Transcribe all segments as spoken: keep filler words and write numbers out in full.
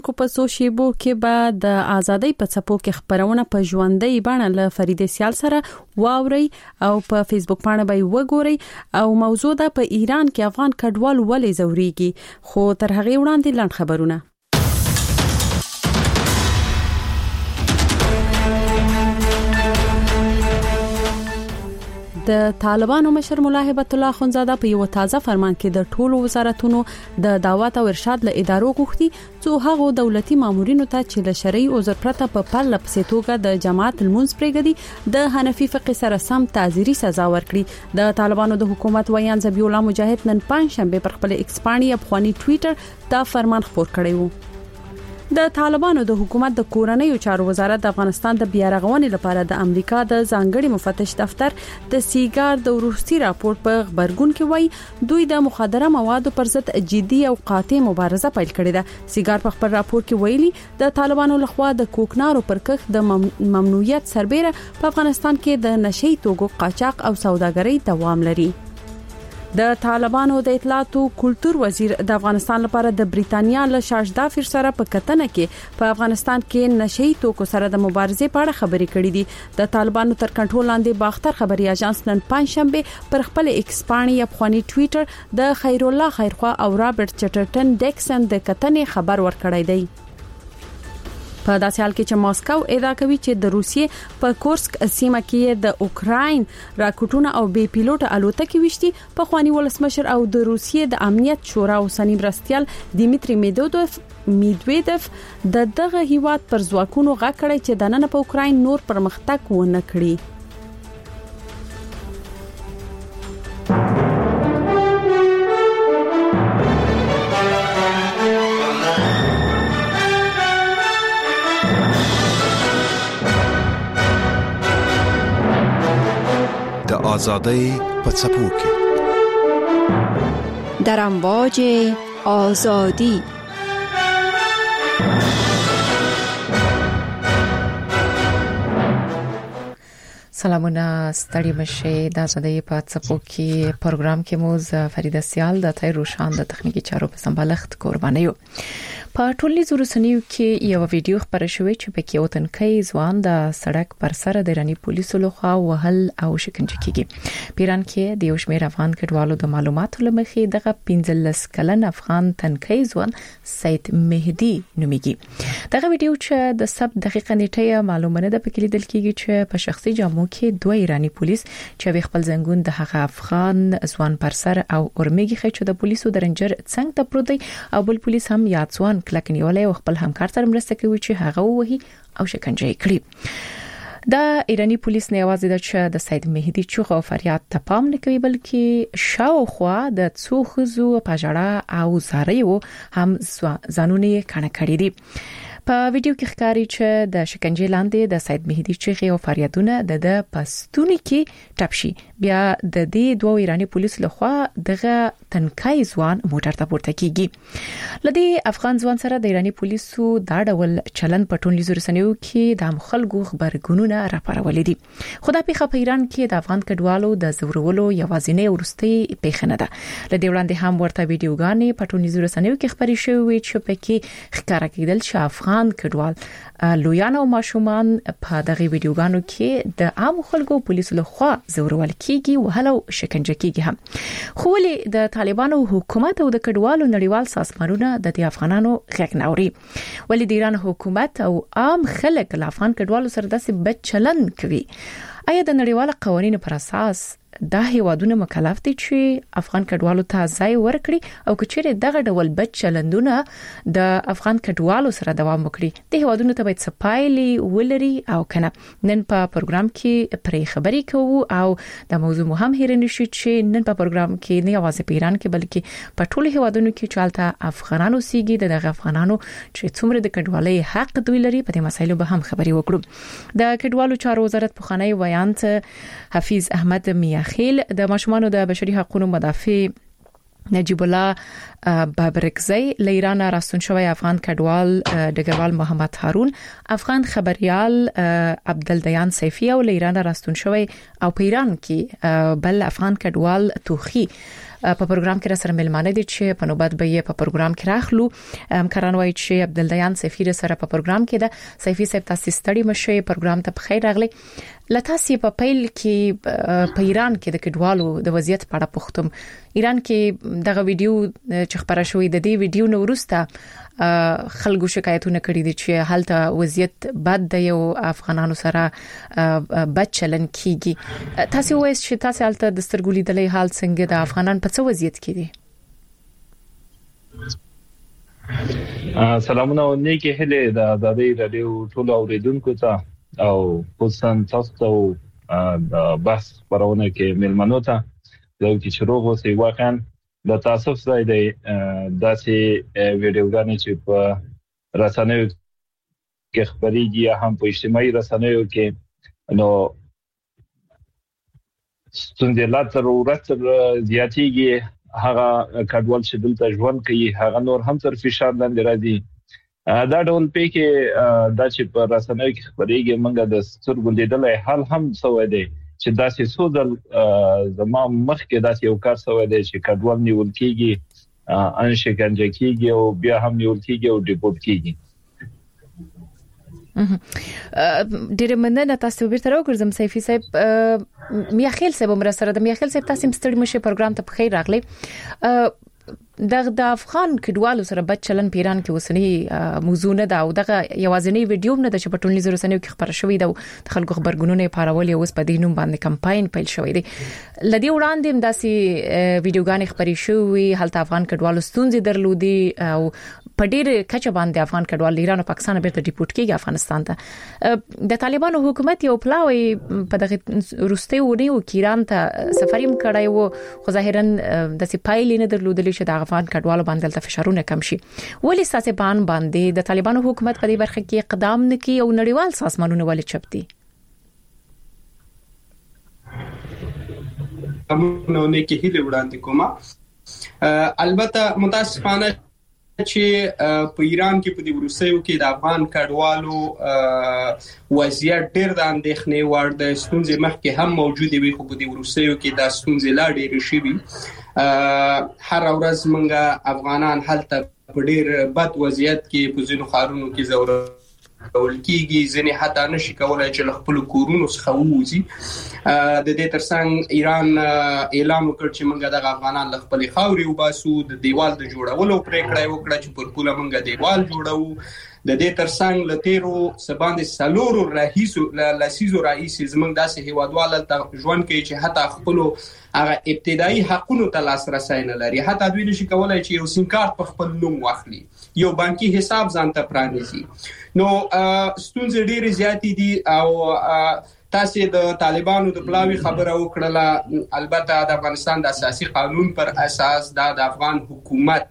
کو په سو شیبو کې به د ازادۍ په څپو کې خبرونه په ژوندۍ بڼه له فرید سیال سره واوري او په فیسبوک باندې به وګوري او موضوع ده په ایران کې افغان کډوال ولې زوريږي خو تر هغه وړاندې لاند خبرونه. د طالبانو مشر مولا هبت الله خونزاده په یو تازه فرمان کې د ټولو وزارتونو د دعوت او ارشاد له ادارو غوښتي چې هغه دولتي مامورینو ته چې له شرعي عذر پرته په پرله پسې توګه د جماعت المنځ پرېږدي د حنفي فقه سره سم تعزیري سزا ورکړي. د طالبانو د حکومت ویان ذبیح الله مجاهد نن پنځ شنبه پر خپل ایکس باندې افغاني ټوئیټر دا فرمان خپور کړی وو. د طالبانو د حکومت د کورنیو چارو وزارت د افغانستان د بیارغونې لپاره د امریکا د ځانګړي مفتش دفتر د سیګار د وروستي راپور په خبرګون کې وایي دوی د مخدره موادو پر ضد جدي او قاطع مبارزه پیل کړې ده. سیګار په خبر راپور کې ویلي د طالبانو لخوا د کوکنارو پر کښ د ممنوعیت سربېره په افغانستان کې د نشئی توکو قاچاق او سوداګرۍ دوام لري. د طالبانو د اطلاعات او کلتور وزیر د افغانستان لپاره د بریتانیا له شاهزاده سره په کتنه کې په افغانستان کې نشئی توکو سره د مبارزې په اړه خبرې کړې دي. د طالبانو تر کنټرول لاندې باختر خبري اژانس نن پنځ شنبه پر خپل ایکس باندې افغاني ټوئیټر د خیر الله خیرخوا او رابرټ چټرټن ډیکسن د کتنې خبر ورکړی دی. په داسې حال کې چې ماسکو ادعا کوي چې د روسیې په کورسک سیمه کې د اوکراین راکټونه او بي پیلوټ الوتکې وشتي په خواني ولسمشر او د روسیې د امنیت شورا اوسنی مرستيال دیمیتری میدودوف میدویدف د دغه هیواد پر ځواکونو غاکړی چې د نن په اوکراین نور پرمختګ ونه کړي. آزادی په څپو کې در امواج آزادی سلامونه ستړي مشه د آزادی په څپو کې پروګرام کې موز فرید سیال د تای روشان د تخنیکی چارو په سمبالښت قربانیو. په ټولنیزو رسنیو کې یو ویډیو خبره شوې چې پکې یو تنکي ځوان د سړک پر سر د ایراني پولیسو لخوا وهل او شکنجه کیږي. پیران کې د یو شمېر افغان کډوالو د معلوماتو لمخې دغه پنځلس کلن افغان تنکي ځوان سید مهدي نوميږي. دغه ویډیو چې د سب دقیقه نیټه معلومه نه ده پکې لیدل کیږي چې په شخصي جامو کې دوه ایراني پولیس چې خپل زنګون د هغه افغان ځوان پر سر او اورمېږي چې د پولیسو د رنجر څنګ ته پروت دی او بل پولیس هم یاد ځوان کلک نیولې او خپل همکار سره مرسته کوي چې هغه وਹੀ او شکنجه کړي. دا ایرانی پولیس نه आवाज د چې د سید مهدي چوغ او فریاد ته پام نه کوي بلکې شاوخوا د څو خزو پاجړه او زاریو هم ځانونه کڼه کړی دي. په ویډیو کې ښکاري چې د شکنجې لاندې د سید مهدي چیغې او فریادونه د د پستونی کې ټپشي. بیا د دې دوه ایرانی پولیس لخوا دغه تنکای ځوان موټر ته پورته کیږي. لدی افغان ځوان سره د ایرانی پولیسو دا ډول چلن په ټولنیزو رسنیو کې د خلکو خبرګونونه راپارولې دي. خدای په خپل ایران کې د افغان کډوالو د زورولو یوازینی ورستي پیښنه ده. لدی وړاندې هم ورته ویډیوګانې په ټولنیزو رسنیو کې خبري شوې چې پکې ښکارا کېدل چې افغان کډوال لویان او ماشومان په دغه ویډیوګانو کې د عام خلکو پولیسو لخوا زورول کیږي او هلو شکنجه کیږي هم. خو ولې د طالبانو حکومت او د کډوالو نړیوال سازمانونه د افغانانو غږ نه اوري؟ ولې د ایران حکومت او عام خلک له افغان کډوالو سره داسې بد چلن کوي؟ آیا د نړیوال قوانینو پر اساس دا هیوادونه مکلف دي چې افغان کډوالو ته ځای ورکړي او کچېره دغه ډول بد چلندونه د افغان کډوالو سره دوام وکړي؟ د هیوادونو ته باید سپایلی ولري او کنه. نن په پروګرام کې پرې خبرې کوو او د موضوع مهم هیر نشي چې نن په پروګرام کې نه یوازې په ایران کې بلکې په ټولو هیوادونو کې چالتہ افغانانو سیګي دغه افغانانو چې څومره د کډوالۍ حق دوی لري په دې مسایلو به هم خبرې وکړو. د کډوالو چارو وزارت په خانه ویان حفیظ احمد میاخیل د ماشومانو د بشري حقوقو مدافع نجیب الله بابرکزی له ایران راستون شوی افغان کډوال ډګروال محمد هارون، افغان خبريال عبدالدیان سیفی او له ایران راستون شوی او په ایران کې بل افغان کډوال توخی په پروګرام کې را سره ملمانه دي چې په نوبت به یې په پروګرام کې راخلو. همکاران وایي چې عبدالدیان سفیر سره په پروګرام کې ده. سیفي صاحب تاسو ستړي مشه پروګرام ته بخیر راغلی. لتاسي په پیل کې په ایران کې د کډوالو د وضعیت په اړه پوښتم. ایران کې دغه ویډیو چې خبره شوې د دې ویډیو نو ورسته خلکو شکایتونه کړي دي چې حالت وضعیت بد دی او افغانانو سره بد چلن کیږي. تاسو وایي چې تاسو حالت د سترګولې د حال څنګه د افغانان په څه وضعیت کې دي؟ سلامونه او نیکی هله د آزادۍ رادیو ټول اوریدونکو ته او خصوصا تاسو ته د بحث خبرونه کې ملمنو ته یو چې شروع وسی واقعا د تاسو ځای دی داسې ویډیوګانې چې په رسنیو کې خبريږي هم په اجتماعي رسنیو کې نو ستونزې لا تر ورځ زیاتېږي. هغه کډوال چې دلته ژوند کوي هغه نور هم تر فشار لاندې راځي. دا ډول په کې دا چې په رسنیو کې خبريږي منګه د سترګو لیدلای حال هم سوې دی چې داسې سودل زما مخ کې داسې یو کار سوې دی چې کډوال نیول کیږي ان شکنجه کیږي او بیا هم نیول کیږي او ډیپورت کیږي. ډیره مننه تاسو بیرته راوګرځم. سیفي صاحب میاخیل صاحب مر سره د میاخیل صاحب تاسو ستړي مشه پروګرام ته بخیر راغلی. دغه د افغان کډوالو سره بد چلن پیران کې وسنی موضوع نه دا او دغه یوازینی ویډیو نه د چپټونی زرو سنیو کې خبره شوې ده د خلکو خبرګونونه پارول اوس په دینوم باندې کمپاین پیل شوې ده. لدی وړاندې هم داسي ویډیوګانې خبرې شوې حالت افغان کډوالو ستونزې درلودي او په ډېر کچه باندې افغان کډوال ایران او پاکستان بیرته ډیپورت کیږي افغانستان ته. د طالبانو حکومت یو پلاوی په دغه روسته ونیو کې ایران ته سفریم کړای وو خو ظاهرا د سپایل نه درلودل چې د افغان کډوالو باندې د فشارونه کم شي. ولې ساسې بان باندې د طالبانو حکومت په دې برخه کې اقدام نکي او نړیوال سازمانونه ولې چپتي؟ نو نه کې هیله وړاندې کومه. البته متاسفانه چې په ایران کې په دې ورسېو کې د افغان کډوالو وضعیت ډېر د اندېښنې وړ د ستونزې مخکې هم موجود وي خو په دې ورسېو کې د ستونزې لا ډېرې شي. هر ورځ موږ افغانان هلته په ډېر بد وضعیت کې په ځینو ښارونو کې زور ډول کېږي ځنې حتی نشي کولای چې خپل کورونو څخه ووځي. د دې ترڅنګ ایران اعلان وکړ چې موږ د افغانان له خپل خاورې وباسو د دیوال د جوړولو پریکړه وکړه چې پر کوله موږ دیوال جوړو. د دې ترڅنګ لتیرو سباندې سالورو رئیسو لاسیزو رئیس زمنګ داسې هیوادوال ته ژوند کوي چې حتی خپل هغه ابتدایي حقوقو ته لاسرسي نه لري. حتی دوی نشي کولای چې یو سیم کارت په خپل نوم واخلي یو بانکي حساب ځان ته پرانیزي. نو ستونزې ډېرې زیاتې دي او تاسو د طالبانو د پلاوی خبره وکړه. البته د افغانستان د اساسي قانون پر اساس د افغان حکومت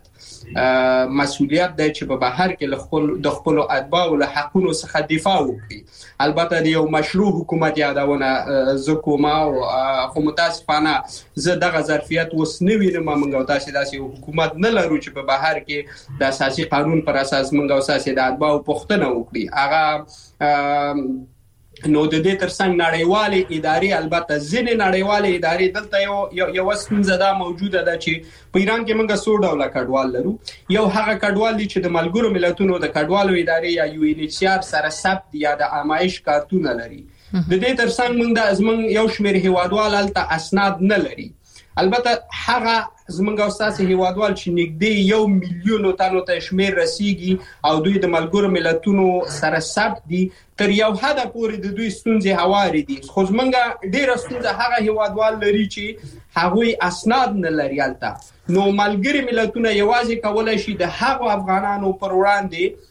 مسؤلیت دی چې په بهر کې خپل د خپل اتباع او حقوقو څخه دفاع وکړي. البته د یو مشروع حکومت یادونه زکوما او خو متاسفانه زه دغه ظرفیت وس نه وینم. موږ تاسو داسې حکومت نه لرو چې په بهر کې د اساسي قانون پر اساس موږ اساسي د اتباع پوښتنه وکړي. هغه نو د دې ترڅنګ نړیوالې ادارې البته ځینې نړیوالې ادارې دلته یو یو ستونزه دا موجوده ده چې په ایران کې موږ څو ډوله کډوال لرو. یو هغه کډوال چې د ملګرو ملتونو د کډوالو ادارې یا یو ان ایچ ار سره ثبت یا د آمایش کارتونه لري. د دې ترڅنګ موږ د ازمن یو شمېر هیوادوال الته اسناد نه لري. البته هغه زمونږ استاد هیوادوال چې نږدې یو میلیون تنو ته شمیر رسیدي او دوی د ملګرو ملتونو سره ثبت دي تر یو حد پورې د دوی ستونزې هواري دي. خو زمونږ ډیره ستونزه هغه هیوادوال لري چې هغوی اسناد نه لري الته. نو ملګری ملتونه یوازې کولای شي د هغو افغانانو پر وړاندې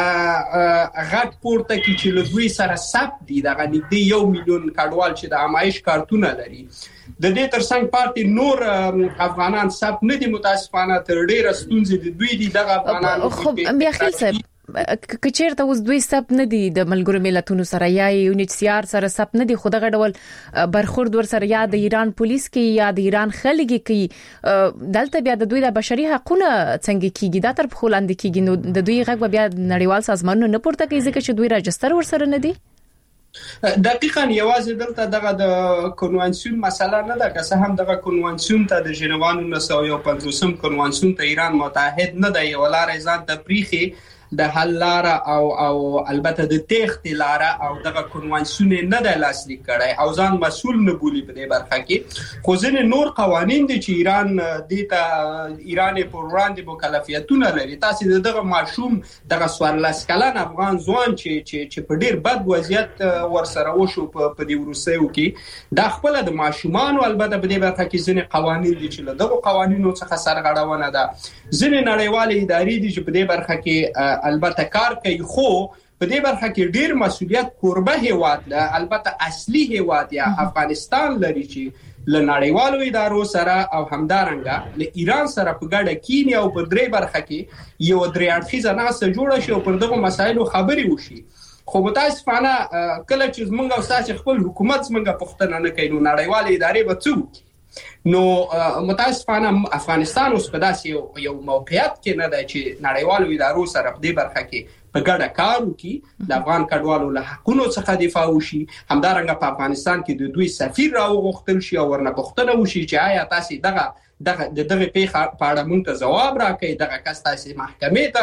غټ پورته کی چې لږوي سره ثبت دي د نږدې یو میلیون کډوال چې د آمایش کارتونه لري. د دې ترڅنګ پارتي نور افغانان ثبت نه دي متاسفانه تر ډیره ستونزې دي دوی دي دغه افغانانو. خو بیا خل صاحب کچېرته اوس دوی ثبت نه دي د ملګرو ملتونو سره یا یو ان ایچ ار سره ثبت نه دي خو دغه ډول برخورد ور سره یا د ایران پولیس کې یا د ایران خلګي کې دلته بیا د دوی د بشري حقوقو څنګه کیږي دا تر په خلاندې کیږي. نو د دوی غږ بیا نړیوال سازمانونو نه پورته کوي ځکه چې دوی راجستر ور سره نه دي. دقیقاً یوازې دلته دغه د کنوانسیون مسله نه ده، که څه هم دغه کنوانسیون ته د ژنیوا نولس سوه یو پنځوسم کنوانسیون ته ایران متحد نه دی، یو لار ځان ته پریخي د حل لار او او البته د تېښتې لار او دغه کنوانسیون نه د لاسلیک کړي او ځان مسؤل نه بولي په دې برخه کې. خو ځینې نور قوانین دي چې ایران دې ته ایران پر وړاندې مکلفیتونه لري. تاسو دغه ماشوم دغه څوارلس کلن افغان ځوان چې چې په ډیر بد وضعیت ورسره وشو په دې وروستیو کې، دا خپل د ماشومانو البته په دې برخه کې ځینې قوانین دي چې له دغه قوانینو څخه سرغړونه ده. ځینې نړیوالې ادارې دي چې په دې برخه کې البته کار کوي، خو په دې برخه کې ډیر مسؤلیت کوربه هیواد ده، البته اصلي هیواد یا افغانستان لري چې له نړیوالو ادارو سره او همدارنګه له ایران سره په ګډه کینی او په درې برخه کې یو درې اړخیزه ناسه جوړه شي او پر دغه مسایلو خبري وشي. خو متاسفانه کله چې زمونږ او تاسو خپل حکومت زمونږ پښتنه نه کوي، نو نړیوالې ادارې به څه؟ نو متاسفانه افغانستان اوس په داسې یو موقعیت کې نه دی چې نړیوالو ادارو سره په دې برخه کې په ګډه کار وکړي، د افغان کډوالو له حقونو څخه دفاع وشي. همدارنګه په افغانستان کې د دوی سفیر راوغوښتل شي او ورنه پوښتنه وشي چې آیا تاسو دغه دغه دغه پیښه په اړه موږ ته ځواب راکړئ، دغه کس تاسو محکمې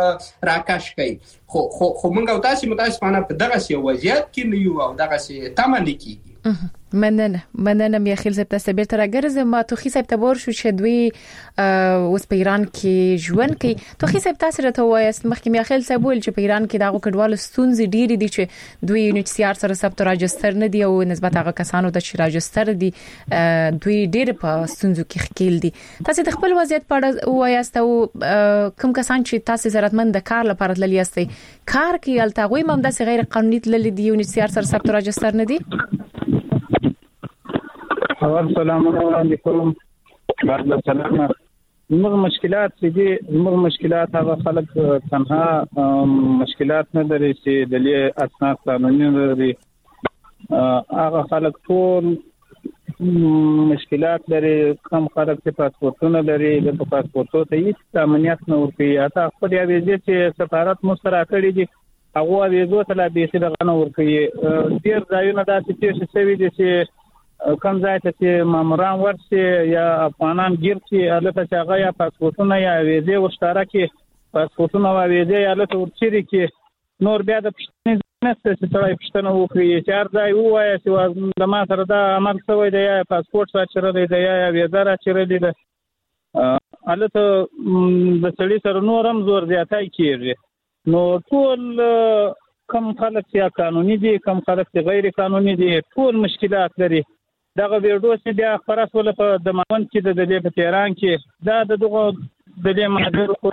ته راکش کړئ. خو خو خو موږ او تاسو متاسفانه په دغه سي وضعیت کې نه یو او دغه سي تمه نه کیږي. مننه مننه میخیل صاحب تاسو به تر اگرزه ما توخی صاحب تبور شو چې دوی اوس په ایران کې ژوند کوي. توخی صاحب تاسو راته وایست مخکې میخیل صاحب ول چې په ایران کې دغه کډوال ستونزې ډېری دي چې دوی یو سی آر سره ثبت راجستر نه دی او نسبت هغه کسانو ته چې راجستر دي دوی ډېر په ستونزو کې ښکیل دي. تاسو د خپل وضعیت په اړه وایست او کوم کسان چې تاسو ضرورتمند د کار لپاره تللی یاستئ کار کوي التاغوي هم د غیر قانوني تللی دی یو سی آر سره ثبت راجستر نه دی؟ اول سلام علیکم. بعد السلام. موږ مشکلات دي، موږ مشکلات هغه خلک تنها مشکلات نه لري چې د لې اسناد قانوني لري، هغه خلک ټول مشکلات لري. کم خلک چې پاسپورتونه لري د پاسپورتو ته هیڅ امنیت نه ورکوي. اته خپل یو ویزه چې سفارت مو سره کړی دي هغه ویزو ته لا به څه دغه نه ورکوي. ډیر ځایونه داسې چې شوي دي چې کوم ځای ته چې ماموران ورسي یا افغانان ګیر شي البته چې هغه یا پاسپورتونه یا ویزه ورشتاره کې پاسپورتونه او ویزه یا البته ورچري کې نور بیا د پښتنې نشته چې تړای پښتنه وکړي چې هر ځای وایي چې د ما سره دا عمل شوی دی یا پاسپورت ساتل دی یا ویزه راچرلې ده البته د سړي سره نور هم زور زیاتای کیږي. نو ټول کم خلک چې قانوني دي کم خلک چې غیر قانوني دي ټول مشکلات لري. دغه ویډیو چې بیا خلاص ول په د ماون کې د دې په تهران کې دا د دغه د دې ماجر پر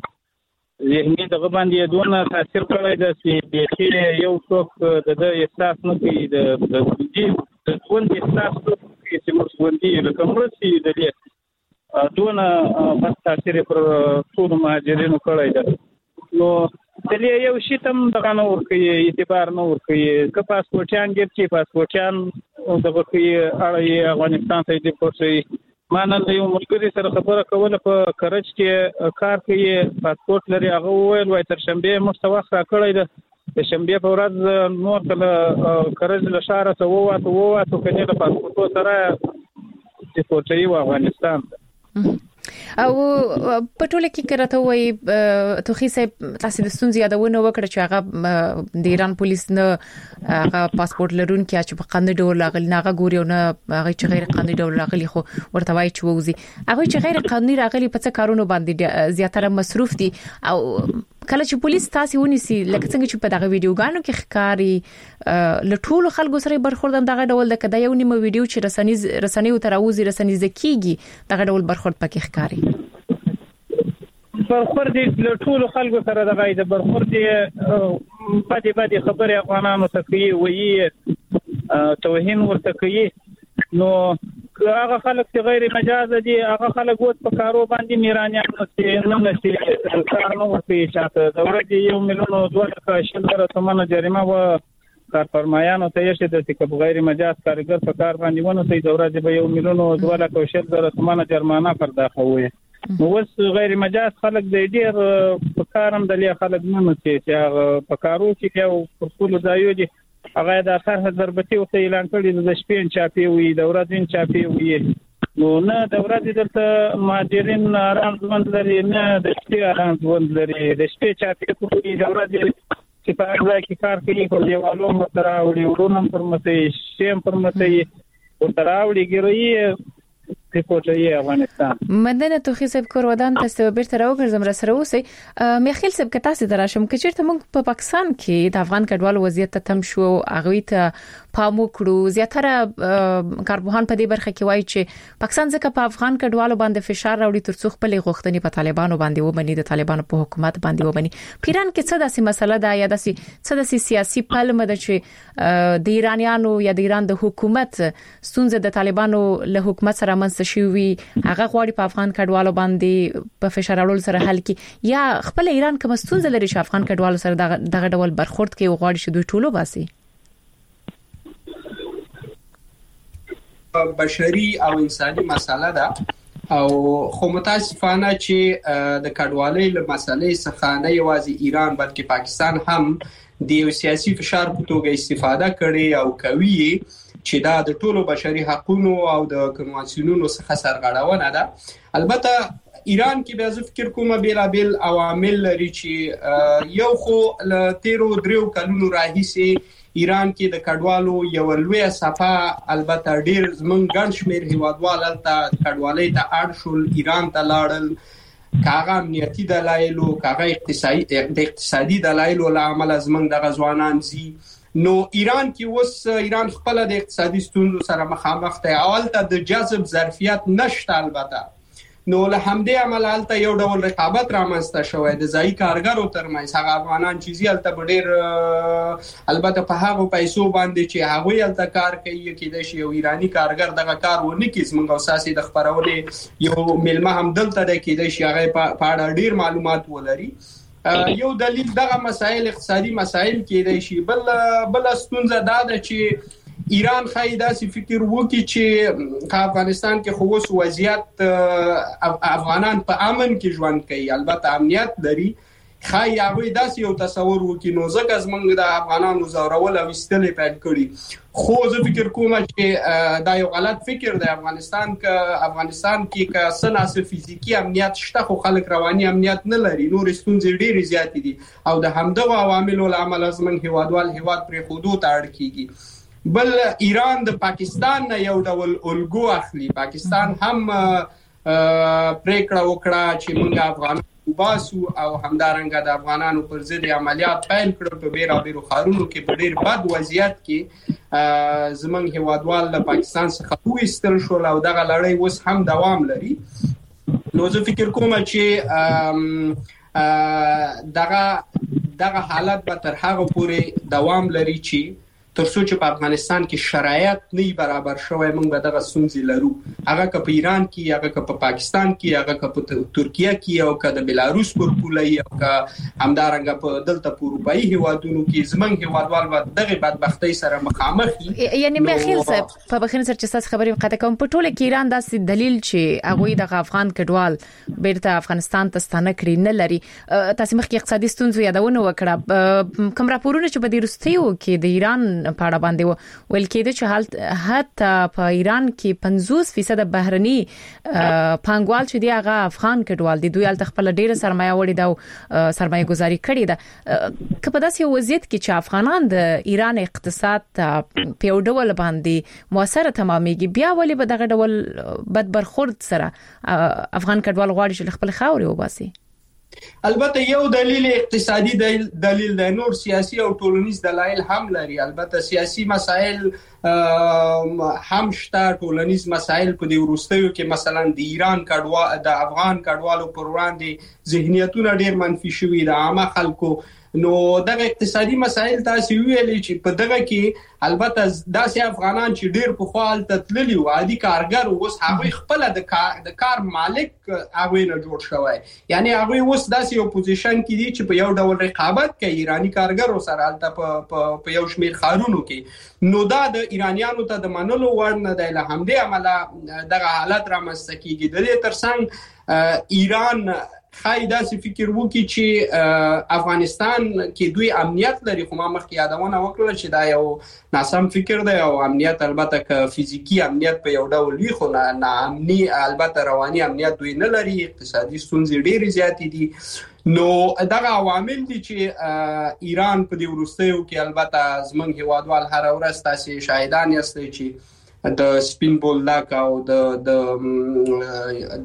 ذهني دغه باندې دونه تاثیر کړی دی چې یو څوک د احساس نه کوي د د دې د ژوند احساس کوي چې موږ ژوندي لکه مرسي د دې دونه بس تاثیر پر ټول مهاجرینو کړی دی. نو دلې یو شی تم دغه نه ورکوي اعتبار نه ورکوي که پاسپورټیان ګر چې پاسپورټیان دغه کوي اړه افغانستان ته دې پورشي. ما نن یو ملګری سره خبره کوله په کرج کې کار کوي پاسپورت لري هغه وویل وای تر شنبه مستوخ را کړی ده د شنبه په ورځ نور کله کرج له شهر ته وواته وواته کنه د پاسپورت سره چې پورشي و افغانستان او په ټوله کې کرته وای توخی صاحب تاسو د ستونزې یادونه وکړه چې هغه د ایران پولیس نه هغه پاسپورت لرونکي چې په قانوني ډول راغلي نه هغه ګوري نه هغه چې غیر قانوني ډول راغلي خو ورته وای چې ووزي هغه چې غیر قانوني راغلي په څه کارونو باندې زیاتره مصروف دي. او کله چې پولیس تاسو ونیسي لکه څنګه چې په دغه ویډیوګانو کې ښکاری لټول خلکو سره برخورد دغه ډول د کدا یو نیمه ویډیو چې رسنیز رسنیو تراوزي رسنیز کیږي دغه ډول برخورد پکې ښکاری برخورد لټول خلکو سره دغه د برخورد پدې پدې خبره افغانانو ته کوي وایي توهین ورته کوي. نو هغه خلک چې غیر مجاز دي هغه خلک وڅ په کارو باندې میرانیان چې نه نشي کار نه ورته چاته د ورځې یو میلیون دوه شلره تومنه جریمه و کارفرمایانو ته یې چې د غیر مجاز کارګر په کار باندې ونه سي د ورځې به یو میلیون دوه شلره تومنه جرمانه پرداخته وي. نو وس غیر مجاز خلک د ډیر په کارم د لې خلک نه نشي چې په کارو کې یو په ټول ځایو دي هغه د سرحد ضربتي او اعلان کړی د شپې چاپی وي د ورځې چاپی وي نو نه د ورځې دلته مهاجرین آرام ژوند لري نه د شپې آرام ژوند لري د شپې چاپی کوي د ورځې چې په هغه کې کار کوي په دیوالو مترا وړي ورونم پر مته شیم پر مته او تراوړي ګروي په کوټه افغانستان مدنه توخي صاحب کورودان تاسو بیرته راوګرځم را سره اوسئ میخیل صاحب که تاسو دراشم که چیرته موږ په پاکستان کې د افغان کډوالو وضعیت ته تم شو هغه ته پام وکړو زیاتره کاربوهان په دې برخه کې وایي چې پاکستان ځکه په افغان کډوالو باندې فشار راوړي ترڅو خپل غوښتنې په طالبانو باندې ومني د طالبانو په حکومت باندې ومني پیران کې څه داسې مسله ده یا داسې څه داسې سیاسي پلمه ده چې د ایرانیانو یا د ایران د حکومت ستونزه د طالبانو له حکومت سره منځ شوی هغه غواړي په افغان کډوالو باندې په فشار راوړل سره حل کړي یا خپل ایران کوم ستونزه لري چې افغان کډوالو سره دغه ډول برخورد کوي غواړي چې دوی ټولو باسي بشري او انساني مسله ده او خو متاسفانه چې د کډوالۍ له مسلې څخه نه یوازې ایران بلکې پاکستان هم د سیاسي فشار په توګه استفاده کړي او کوي چې دا د ټولو بشري حقوقو او د کنوانسیونونو څخه سرغړونه ده البته ایران کې به زه فکر کوم بیلابل عوامل لري چې یو خو ل تیرو دریو کلونو راهیسي ایران کې د کډوالو یو لوی صفه البته ډیر زمونږ ګڼ شمیر هیوادوال ته کډوالۍ ته اړ شول ایران ته لاړل کاغه امنیتي دلایل او کاغه اقتصادي د اقتصادي دلایل له عمله زمونږ د غزوانان زی نو ایران کې اوس ایران خپل د اقتصادي ستونزو سره مخامخ دی اول ته د جذب ظرفیت نشته البته نو له همدې عمله البته یو ډول رقابت رامنځته شوی د ځای کارګرو ترمنځ هغه افغانان چې زیالته ډېر البته په هغه پیسو باندې چې هغه البته کار کوي کې د شی یو ایرانی کارګر دغه کار ونه کیږي زموږ اساسي د خبرونه یو ملمه هم دلته د کې د شی هغه په اړه ډېر معلومات ولري یو دلیل دغه مسایل اقتصادي مسایل کې د شی بل بل ستونزه دا ده چې ایران خایدا سی فکر وکي چې افغانستان کې خو اوس وضعیت افغانان په امن کې ژوند کوي البته امنیت لري خای هغه داسې یو تصور وکي نو ځکه زمونږ د افغانانو زورول او استل پیل کړي خو زه فکر کوم چې دا یو غلط فکر دی افغانستان کې افغانستان کې که سناس فزیکی امنیت شته خو خلک رواني امنیت نه لري نور ستونزې ډېرې زیات دي او د همدغه عواملو له امله زمونږ هیوادوال هیواد پرې خودو ته اړ کیږي بل ایران د پاکستان نه یو ډول الګو اخلي پاکستان هم پریکړه وکړه چې موږ افغان وباسو او همدارنګه د افغانانو پر ضد عملیات پیل کړل په بیره بیرو خارونو کې په ډېر بد وضعیت کې زمونږ هیوادوال له پاکستان څخه وېستل شو او دغه لړۍ اوس هم دوام لري نو زه فکر کوم چې دغه دغه حالت به تر هغه پورې دوام لري چې ترڅو چې په افغانستان کې شرایط نه برابر شوی موږ به دغه ستونزې لرو هغه که په ایران کې هغه که په پاکستان کې هغه که په ترکیه کې او که د بلاروس پر پولې او که همدارنګه په دلته په اروپאי هیوادونو کې زمونږ هیوادوال به دغه بدبختی سره مخامخ دي یعنی مخیل صاحب په بخښنه سره چې تاسو خبرې مقاطع کوم په ټوله کې ایران داسې دلیل چې هغه د افغان کډوال بیرته افغانستان ته ستانه کړی نه لري تاسو مخکې اقتصادي ستونزې یادونه وکړه کوم راپورونه چې په دې وروستیو کې د ایران په اړه باندې ویل کېده چې حالت حتی په ایران کې پنځوس فیصد بهرني پانګوال چې دی هغه افغان کډوال دي دوی الته خپل ډیره سرمایه وړي دا سرمایه گذاري کړې ده که په داسې وضعیت کې چې افغانان د ایران اقتصاد په یو ډول باندې موثره تمامېږي بیا ولې به دغه ډول بد برخورد سره افغان کډوال غواړي چې خپل خاورې وباسي البته یو دلیل اقتصادي دلیل د نور سیاسي او ټولنیز دلایل هم لري البته سیاسي مسایل هم شته ټولنیز مسایل په دې وروستیو کې مثلا د ایران کډوال د افغان کډوالو پر وړاندې ذهنیتونه ډېر منفي شوي د عامه خلکو نو دغه اقتصادي مسایل تاسو ویلې چې په دغه کې البته داسې افغانان چې ډېر په خپل تتللی او عادي کارګر اوس هغه خپل د کار د کار مالک هغه نه جوړ شوی یعنی هغه اوس داسې یو پوزیشن کې دي چې په یو ډول رقابت کوي ایرانی کارګر سره البته په یو شمیر خارونو کې نو دا د ایرانیانو ته د منلو وړ نه دی له همدې عمله دغه حالت رامنځته کیږي د دې ترڅنګ ایران خای داسې فکر وکړي چې افغانستان کې دوی امنیت لري، خو ما مخکې یادونه وکړه چې دا یو ناسم فکر دی او امنیت البته که فزیکی امنیت په یو ډول وي خو نه امني البته رواني امنیت دوی نه لري، اقتصادي ستونزې ډېرې زیاتې دي. نو دغه عوامل دي چې ایران په دې وروستیو کې البته زمونږ هیوادوال هر ورځ تاسو شاهدان یاستئ چې د سپین بولدک او د د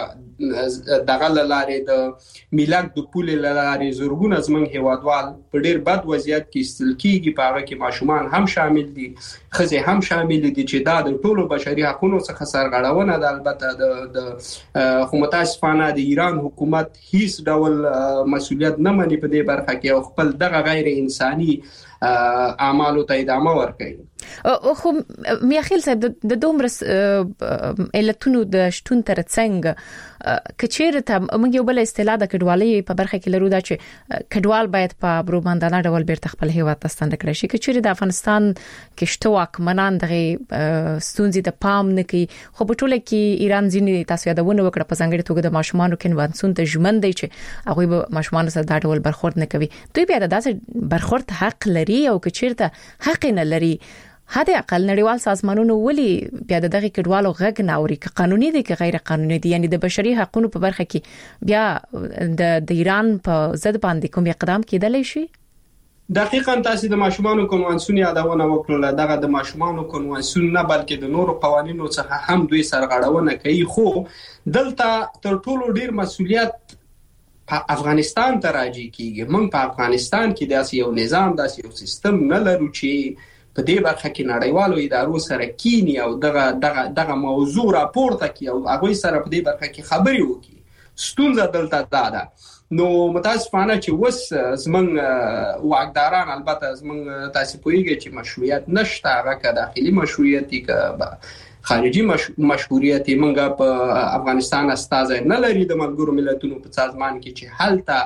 د دغه لارې د میلاک د پولې لارې زورګونه زمونږ هیوادوال په ډېر بد وضعیت کې استل کېږي، په هغه کې ماشومان هم شامل دي، ښځې هم شامل دي چې دا د ټولو بشري حقوقو څخه سرغړونه ده. البته د د خو متاسفانه د ایران حکومت هیڅ ډول مسؤلیت نه مني په دې برخه کې او خپل دغه غیر انساني اعمالو ته ادامه ورکوي. خو میاخیل صاحب د دومره علتونو د شتون ترڅنګ کچېره ته موږ یو بل اصطلاح د کډوالۍ په برخه کې لرو دا چې کډوال باید په بروباندانه ډول بیرته خپل هیواد ته ستنه کړي شي. کچېره د افغانستان کې شته واکمنان دغه ستونزې ته پام نه کوي، خو په ټوله کې ایران ځینې تاسو یادونه وکړه په ځانګړي توګه د ماشومانو کنوانسیون ته ژمن دی چې هغه به ماشومان سره دا ډول برخورد نه کوي. دوی بیا د داسې برخورد حق لري او کچېرته حق نه لري. هدا اقل نړیوال سازمانونو ولي بیا دغه کډوالو غږ نه اوري، که قانوني دي که غیر قانوني دي، یعنی د بشري حقوقو په برخه کې بیا د د ایران په ضد باندې کوم اقدام کېدلی شي؟ دقیقاً تاسو د ماشومانو کنوانسیون یادونه وکړه، دغه د ماشومانو کنوانسیون نه بلکې د نورو قوانینو څخه هم دوی سرغړونه کوي. خو دلته تر ټولو ډیر مسؤلیت په افغانستان ته راځي کیږي. موږ په افغانستان کې داسې یو نظام داسې یو سیستم نه لرو چې په دې برخه کې نړیوالو ادارو سره کینی او دغه دغه دغه موضوع راپورته کی او هغه سره په دې برخه کې خبري وکړي. ستونزه دلته دا ده. نو متاسفانه چې وس زمنګ واقداران البته زمنګ تاسو پوهیږئ چې مشروعیت نشته، هغه که داخلي مشروعیت که خارجي مشروعیت منګه په افغانستان استازي نه لري د ملګرو ملتونو په سازمان کې چې